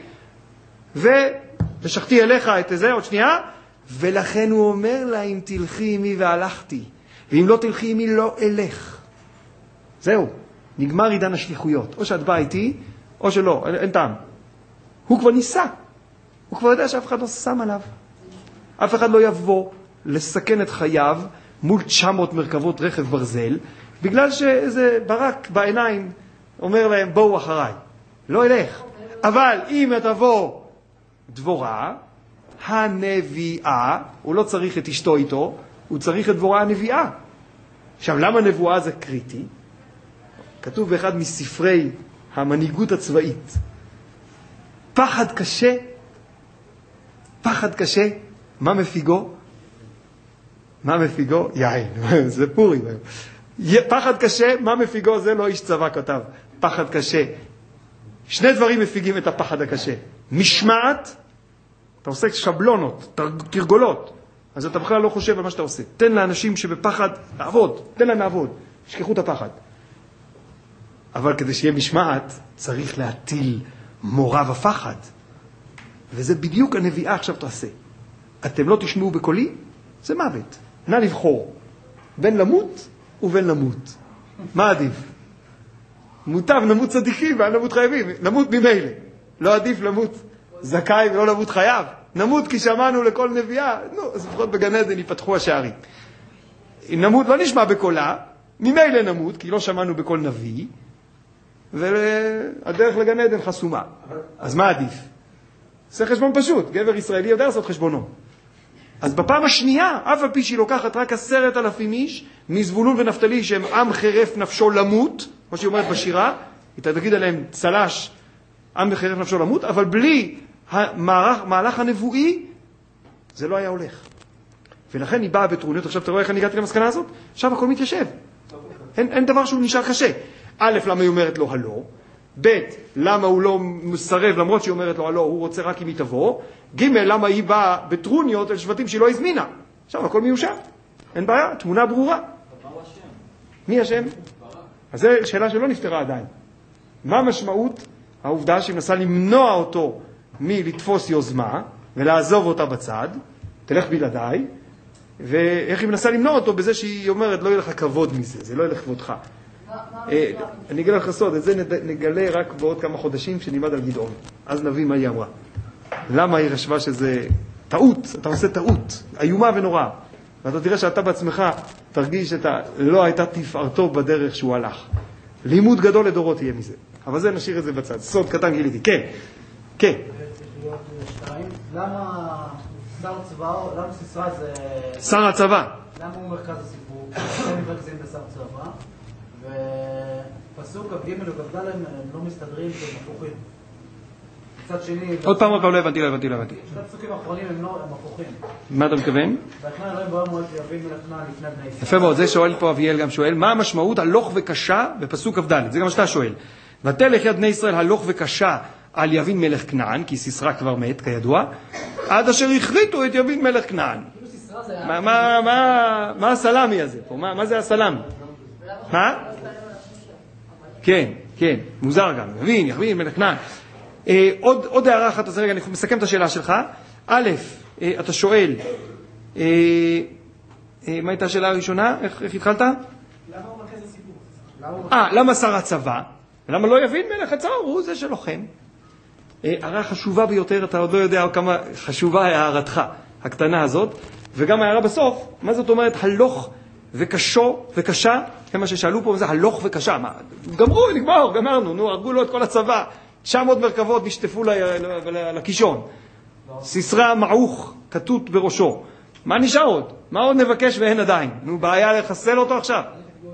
ומשכתי אליך את זה, עוד שנייה, ולכן הוא אומר לה, אם תלכי עמי והלכתי, ואם לא תלכי עמי לא אלך. זהו, נגמר עידן השליחויות. או שאת באה איתי, או שלא, אין, אין טעם. הוא כבר ניסה. הוא כבר יודע שאף אחד לא שם עליו. אף אחד לא יבוא לסכן את חייו מול תשע מאות מרכבות רכב ברזל, בגלל שאיזה ברק בעיניים אומר להם, בואו אחריי. לא אלך. אבל אם תבוא דבורה, הנביאה, הוא לא צריך את אשתו איתו, הוא צריך את דבורה הנביאה. עכשיו, למה נבואה זה קריטי? כתוב באחד מספרי המנהיגות הצבאית, פחד קשה, פחד קשה, מה מפיגו? מה מפיגו? יין, זה פורים. פחד קשה, מה מפיגו? זה לא איש צבא כתב. פחד קשה. שני דברים מפיגים את הפחד הקשה. משמעת, אתה עושה שבלונות, תרגולות, אז אתה בכלל לא חושב על מה שאתה עושה. תן לאנשים שבפחד לעבוד, תן להם לעבוד, שכחו את הפחד. אבל כדי שיהיה משמעת, צריך להטיל מורא ופחד. וזה בדיוק הנביאה עכשיו תעשה. אתם לא תשמעו בקולי, זה מוות. נא לבחור. בין למות ובין למות. מה עדיף? מוטב נמות צדיקים ואין למות חייבים. נמות ממילא. לא עדיף למות זכאי ולא למות חייב. נמות כי שמענו לכל נביאה. נו, אז לפחות בגן עדן ייפתחו השערים. אם נמות לא נשמע בקולה, ממילא נמות כי לא שמענו בכל נביא, והדרך לגן עדן חסומה. אז מה עדיף? זה חשבון פשוט. גבר ישראלי יודע לעשות חשבונו. אז בפעם השנייה, אף על פי שהיא לוקחת רק עשרת אלפים איש, מזבולון ונפתלי שהם עם חרף נפשו למות, כמו שהיא אומרת בשירה, היא תגיד עליהם צלש, עם חרף נפשו למות, אבל בלי המהלך, מהלך הנבואי, זה לא היה הולך. ולכן היא באה בטרוניות. עכשיו תראו איך אני הגעתי למסקנה הזאת? עכשיו הכל מתיישב. אין, אין דבר שהוא נשאר קשה. א', למה היא אומרת לו הלא? ב', למה הוא לא מסרב למרות שהיא אומרת לו הלא, הוא רוצה רק אם היא תבוא? ג', למה היא באה בטרוניות אל שבטים שהיא לא הזמינה? עכשיו הכל מיושב. אין בעיה, תמונה ברורה. מי השם? אז זו שאלה שלא נפתרה עדיין. מה משמעות העובדה שהיא מנסה למנוע אותו מלתפוס יוזמה ולעזוב אותה בצד, תלך בלעדיי, ואיך היא מנסה למנוע אותו בזה שהיא אומרת לא יהיה לך כבוד מזה, זה לא יהיה לך כבודך. אני אגלה לך סוד, את זה נגלה רק בעוד כמה חודשים כשנלמד על גדעון. אז נבין מה היא אמרה. למה היא חשבה שזה טעות, אתה עושה טעות, איומה ונוראה. ואתה תראה שאתה בעצמך תרגיש את ה... לא הייתה תפארתו בדרך שהוא הלך. לימוד גדול לדורות יהיה מזה. אבל זה נשאיר את זה בצד. סוד קטן גיליתי. כן, כן. למה שר צבא, למה סיסרא זה... שר הצבא. למה הוא מרכז הסיפור? הם מתרכזים בשר צבא. ופסוק כ"ג וכ"ד הם לא מסתדרים שהם הפוכים. מצד שני... עוד פעם, עוד פעם, לא הבנתי, לא הבנתי, לא הבנתי. שני הפסוקים האחרונים הם לא, הם הפוכים. מה אתה מתכוון? והכנען אלוהים בוער מועד יביא מלך כנען לפני בני ישראל. יפה מאוד, זה שואל פה אביאל גם שואל, מה המשמעות הלוך וקשה בפסוק כ"ד? זה גם מה שאתה שואל. ותלך יד בני ישראל הלוך וקשה על יבין מלך כנען, כי סיסרא כבר מת, כידוע, עד אשר הכריתו את יבין מלך כנען. מה, מה, מה, מה הסלמי הזה פה? מה, מה זה הסלמי? מה? כן, כן, מוזר גם. יבין, יבין מלך כנען. אה, עוד, עוד הערה אחת, אז רגע, אני מסכם את השאלה שלך. א', אה, אתה שואל, אה, אה, מה הייתה השאלה הראשונה? איך, איך התחלת? למה הוא מרכז הסיפור? אה, למה שר הצבא? למה לא יבין מלך הצבא? הוא זה שלוחם. אה, הערה חשובה ביותר, אתה עוד לא יודע כמה חשובה הערתך הקטנה הזאת, וגם הערה בסוף, מה זאת אומרת הלוך וקשו וקשה? כמה ששאלו פה, זה הלוך וקשה. מה? גמרו, נגמר, גמרנו, נו, הרגו לו את כל הצבא. תשע מאות מרכבות נשטפו לקישון. סיסרא מעוך, כתות בראשו. מה נשאר עוד? מה עוד נבקש ואין עדיין? נו, בעיה לחסל אותו עכשיו.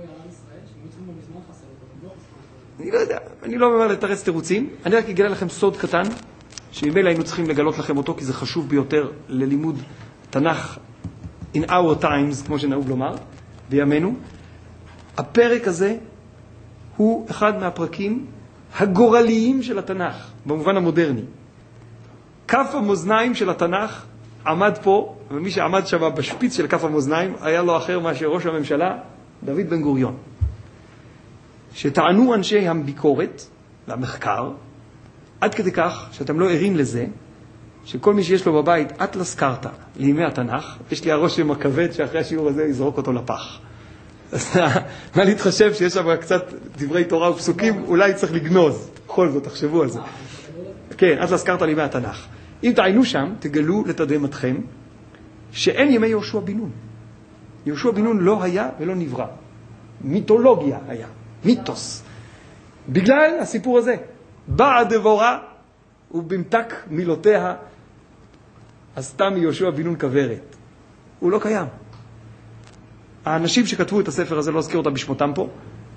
אני לא יודע, אני לא אומר לתרץ תירוצים. אני רק אגלה לכם סוד קטן, שממילא היינו צריכים לגלות לכם אותו, כי זה חשוב ביותר ללימוד תנ"ך in our times, כמו שנהוג לומר, בימינו. הפרק הזה הוא אחד מהפרקים הגורליים של התנ"ך, במובן המודרני. כף המאזניים של התנ"ך עמד פה, ומי שעמד שם בשפיץ של כף המאזניים, היה לו אחר מאשר ראש הממשלה, דוד בן גוריון. שטענו אנשי הביקורת והמחקר, עד כדי כך שאתם לא ערים לזה, שכל מי שיש לו בבית אטלס קרתא לימי התנ"ך, יש לי הרושם הכבד שאחרי השיעור הזה יזרוק אותו לפח. אז מה להתחשב שיש שם קצת דברי תורה ופסוקים, אולי צריך לגנוז. בכל זאת, תחשבו על זה. כן, אטלס קרתא לימי התנ"ך. אם תעיינו שם, תגלו לתדהמתכם, שאין ימי יהושע בן נון. יהושע בן נון לא היה ולא נברא. מיתולוגיה היה, מיתוס. בגלל הסיפור הזה. באה דבורה ובמתק מילותיה עשתה מיהושע בן נון כוורת. הוא לא קיים. האנשים שכתבו את הספר הזה, לא אזכיר אותם בשמותם פה,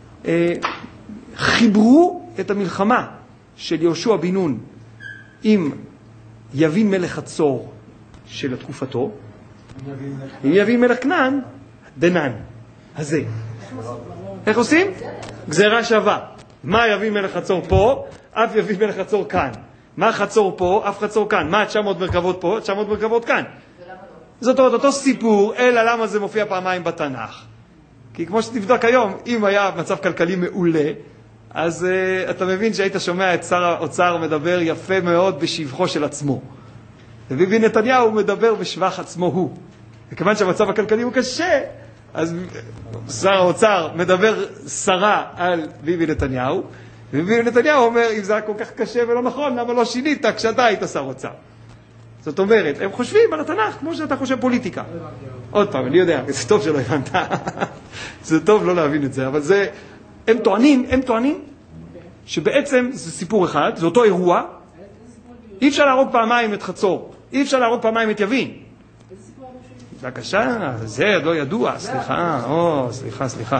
חיברו את המלחמה של יהושע בן נון עם יבין מלך חצור של תקופתו, עם יבין מלך כנען, דנן, הזה. איך עושים? גזירה שווה. מה יבין מלך חצור פה? אף יבין מלך חצור כאן. מה חצור פה? אף חצור כאן. מה תשע מאות מרכבות פה? תשע מאות מרכבות כאן. זאת אומרת, אותו סיפור, אלא למה זה מופיע פעמיים בתנ"ך. כי כמו שתבדוק היום, אם היה מצב כלכלי מעולה, אז uh, אתה מבין שהיית שומע את שר האוצר מדבר יפה מאוד בשבחו של עצמו. וביבי נתניהו מדבר בשבח עצמו הוא. וכיוון שהמצב הכלכלי הוא קשה, אז שר האוצר מדבר שרה על ביבי נתניהו, וביבי נתניהו אומר, אם זה היה כל כך קשה ולא נכון, למה לא שינית כשאתה היית שר אוצר? זאת אומרת, הם חושבים על התנ"ך כמו שאתה חושב פוליטיקה. עוד פעם, אני יודע, זה טוב שלא הבנת. זה טוב לא להבין את זה, אבל זה, הם טוענים, הם טוענים, שבעצם זה סיפור אחד, זה אותו אירוע, אי אפשר להרוג פעמיים את חצור, אי אפשר להרוג פעמיים את יבין. בבקשה, זה לא ידוע, סליחה, או, סליחה, סליחה.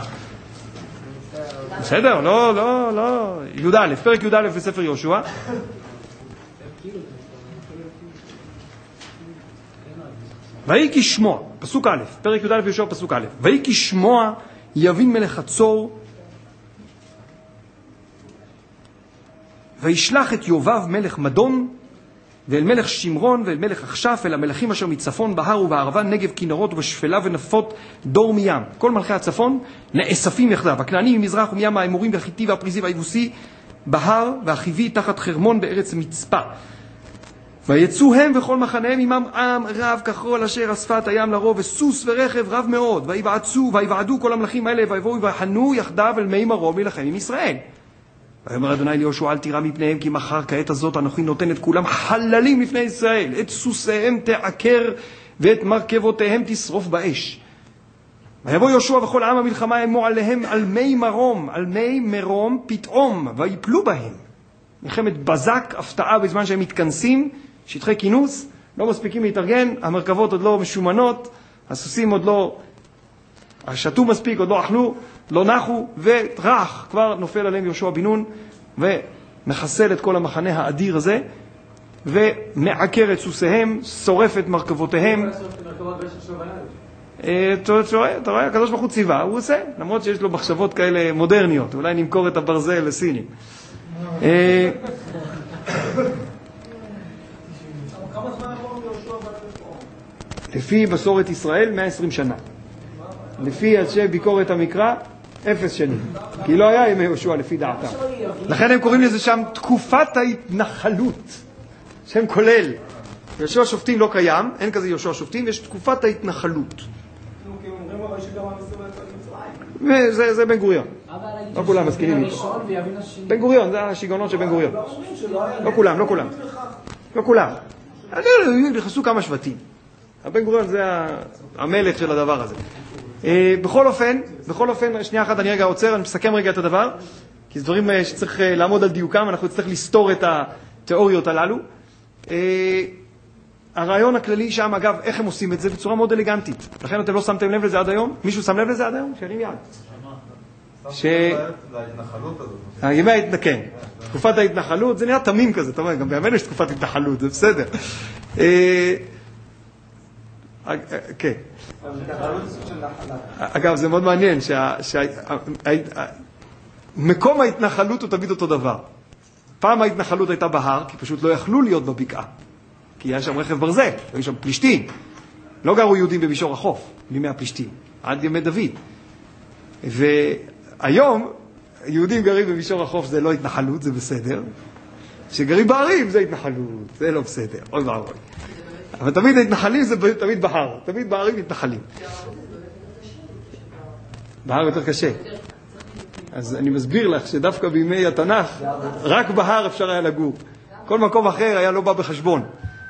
בסדר, לא, לא, לא, י"א, פרק י"א בספר יהושע. ויהי כשמוע, פסוק א', פרק י"א ביהושע פסוק א', ויהי כשמוע יבין מלך חצור, וישלח את יובב מלך מדון, ואל מלך שמרון ואל מלך אכשף, אל המלכים אשר מצפון בהר ובערבה, נגב כנרות ובשפלה ונפות דור מים. כל מלכי הצפון נאספים יחדיו, הכנענים ממזרח ומים, האמורים והחיתי והפריזי והיבוסי, בהר והחיבי תחת חרמון בארץ מצפה. ויצאו הם וכל מחניהם עמם עם רב כחול אשר אספת הים לרוב, וסוס ורכב רב מאוד, ויבעצו ויבעדו כל המלכים האלה, ויבואו ויחנו יחדיו אל מי מרום להילחם עם ישראל. ויאמר אדוני ליהושע, אל תירא מפניהם, כי מחר כעת הזאת אנוכי נותן את כולם חללים לפני ישראל, את סוסיהם תעקר ואת מרכבותיהם תשרוף באש. ויבוא יהושע וכל עם המלחמה ימו עליהם על מי מרום, על מי מרום פתאום, ויפלו בהם. מלחמת בזק, הפתעה בזמן שהם מתכנסים, שטחי כינוס, לא מספיקים להתארגן, המרכבות עוד לא משומנות, הסוסים עוד לא שתו מספיק, עוד לא אכלו, לא נחו, וטרח, כבר נופל עליהם יהושע בן נון, ומחסל את כל המחנה האדיר הזה, ומעקר את סוסיהם, שורף את מרכבותיהם. אתה רואה, הקדוש ברוך הוא ציווה, הוא עושה, למרות שיש לו מחשבות כאלה מודרניות, אולי נמכור את הברזל לסינים. לפי מסורת ישראל, מאה ועשרים שנה. לפי אנשי ביקורת המקרא, אפס שנים. כי לא היה ימי יהושע לפי דעתם. לכן הם קוראים לזה שם תקופת ההתנחלות. שם כולל. יהושע שופטים לא קיים, אין כזה יהושע שופטים, יש תקופת ההתנחלות. וזה זה בן גוריון. לא כולם מסכימים איתו. בן גוריון, זה השיגעונות של בן גוריון. לא כולם, לא כולם. לא כולם. נכנסו כמה שבטים. בן גוריון זה המלך של הדבר הזה. בכל אופן, בכל אופן, שנייה אחת אני רגע עוצר, אני מסכם רגע את הדבר, כי זה דברים שצריך לעמוד על דיוקם, אנחנו נצטרך לסתור את התיאוריות הללו. הרעיון הכללי שם, אגב, איך הם עושים את זה? בצורה מאוד אלגנטית. לכן אתם לא שמתם לב לזה עד היום? מישהו שם לב לזה עד היום? שירים יד. ש... להתנחלות הזאת. הימי ההתנחלות, כן. תקופת ההתנחלות, זה נראה תמים כזה, אתה אומר, גם בימינו יש תקופת התנחלות, זה בסדר. כן. אגב, זה מאוד מעניין, מקום ההתנחלות הוא תמיד אותו דבר. פעם ההתנחלות הייתה בהר, כי פשוט לא יכלו להיות בבקעה. כי היה שם רכב ברזל, היו שם פלישתים. לא גרו יהודים במישור החוף, בימי הפלישתים, עד ימי דוד. והיום, יהודים גרים במישור החוף, זה לא התנחלות, זה בסדר. שגרים בערים, זה התנחלות, זה לא בסדר. אוי ואבוי. אבל תמיד ההתנחלים זה תמיד בהר, תמיד בערים מתנחלים. בהר יותר קשה. אז אני מסביר לך שדווקא בימי התנ"ך, רק בהר אפשר היה לגור. כל מקום אחר היה לא בא בחשבון.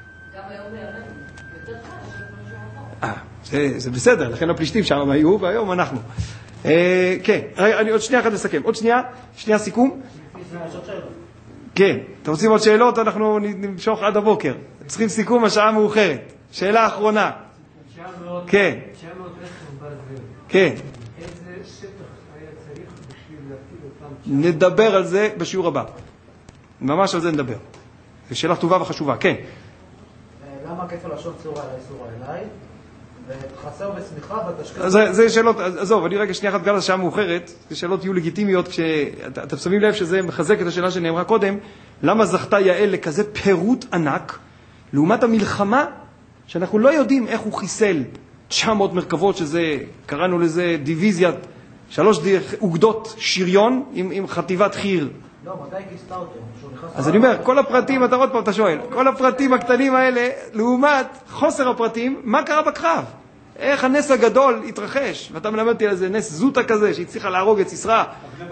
אה, זה, זה בסדר, לכן הפלישתים שם היו, והיום אנחנו. אה, כן, אני עוד שנייה אחת לסכם. עוד שנייה, שנייה סיכום. כן, אתם רוצים עוד שאלות? אנחנו נמשוך עד הבוקר. צריכים סיכום, השעה מאוחרת. שאלה אחרונה. כן. כן. איזה שטח היה צריך בשביל להטיל אותם? נדבר על זה בשיעור הבא. ממש על זה נדבר. זו שאלה טובה וחשובה, כן. למה כפל לשון צורה אליי צורה אליי? וחסר בסמיכה ותשכח... זה, זה שאלות, עזוב, אני רגע שנייה אחת בגלל השעה מאוחרת, זה שאלות יהיו לגיטימיות, כשאתם שמים לב שזה מחזק את השאלה שנאמרה קודם, למה זכתה יעל לכזה פירוט ענק, לעומת המלחמה, שאנחנו לא יודעים איך הוא חיסל תשע מאות מרכבות, שזה, קראנו לזה דיוויזיית, שלוש אוגדות שריון עם, עם חטיבת חיר. לא, מתי כיסתה אותו? אז אני אומר, כל הפרטים, אתה עוד פעם, אתה שואל, כל הפרטים הקטנים האלה, לעומת חוסר הפרטים, מה קרה בקרב? איך הנס הגדול התרחש? ואתה מלמד אותי על איזה נס זוטה כזה, שהצליחה להרוג את סיסרא.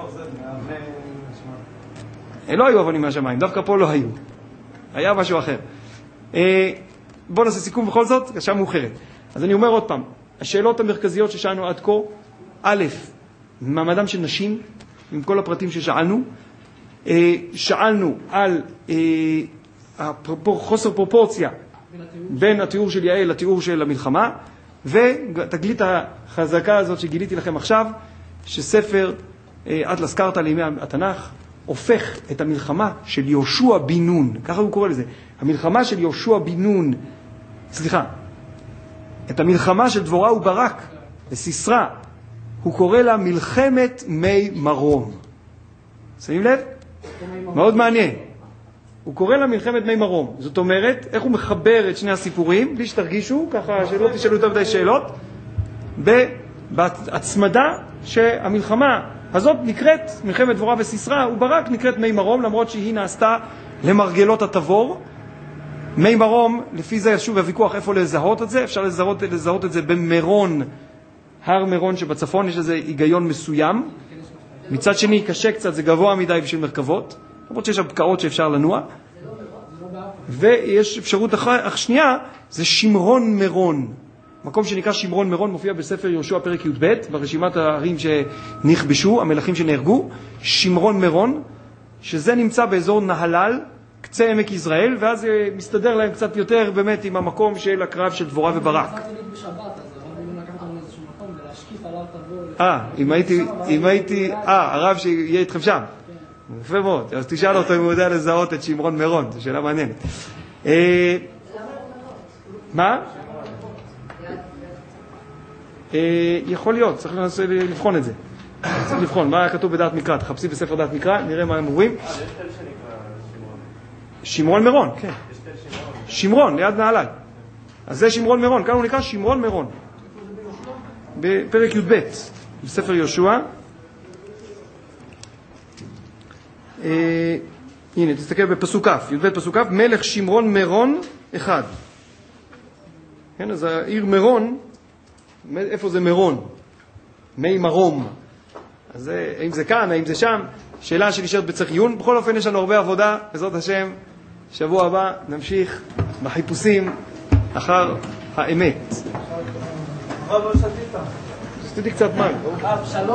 לא היו אבנים מהשמיים, דווקא פה לא היו. היה משהו אחר. בואו נעשה סיכום בכל זאת, השעה מאוחרת. אז אני אומר עוד פעם, השאלות המרכזיות ששאלנו עד כה, א', מעמדם של נשים, עם כל הפרטים ששאלנו, שאלנו על חוסר פרופורציה בין התיאור של יעל לתיאור של המלחמה, ותגלית החזקה הזאת שגיליתי לכם עכשיו, שספר אטלס קרתא לימי התנ"ך הופך את המלחמה של יהושע בן נון, ככה הוא קורא לזה, המלחמה של יהושע בן נון, סליחה, את המלחמה של דבורה וברק וסיסרא, הוא קורא לה מלחמת מי מרום. שמים לב? מאוד מעניין. הוא קורא לה מלחמת מי מרום. זאת אומרת, איך הוא מחבר את שני הסיפורים, בלי שתרגישו, ככה שלא תשאלו יותר מדי שאלות, בהצמדה שהמלחמה הזאת נקראת, מלחמת דבורה וסיסרא, וברק נקראת מי מרום, למרות שהיא נעשתה למרגלות התבור. מי מרום, לפי זה שוב הוויכוח איפה לזהות את זה, אפשר לזהות, לזהות את זה במרון, הר מרון שבצפון, יש לזה היגיון מסוים. מצד שני, קשה קצת, זה גבוה מדי בשביל מרכבות, למרות שיש הבקעות שאפשר לנוע. ויש אפשרות אחת, שנייה, זה שמרון מרון. מקום שנקרא שמרון מרון מופיע בספר יהושע פרק י"ב, ברשימת הערים שנכבשו, המלכים שנהרגו, שמרון מרון, שזה נמצא באזור נהלל, קצה עמק יזרעאל, ואז זה מסתדר להם קצת יותר באמת עם המקום של הקרב של דבורה וברק. אה, אם הייתי, אם הייתי, אה, הרב שיהיה איתכם שם. יפה מאוד, אז תשאל אותו אם הוא יודע לזהות את שמרון מרון, זו שאלה מעניינת. אה, מה? אה, יכול להיות, צריך לנסות לבחון את זה. צריך לבחון, מה היה כתוב בדעת מקרא? תחפשי בספר דעת מקרא, נראה מה הם אומרים. שמרון מירון, כן. שמרון, ליד נעלי. אז זה שמרון מירון, כאן הוא נקרא שמרון מירון. בפרק י"ב, בספר יהושע. אה, הנה, תסתכל בפסוק כ', י"ב פסוק כ', מלך שמרון מירון אחד. כן, אז העיר מירון, איפה זה מירון? מי מרום. אז זה, האם זה כאן, האם זה שם? שאלה שנשארת בצריך עיון. בכל אופן יש לנו הרבה עבודה, בעזרת השם. שבוע הבא נמשיך בחיפושים אחר האמת. אבל לא שתית. שתיתי קצת מים.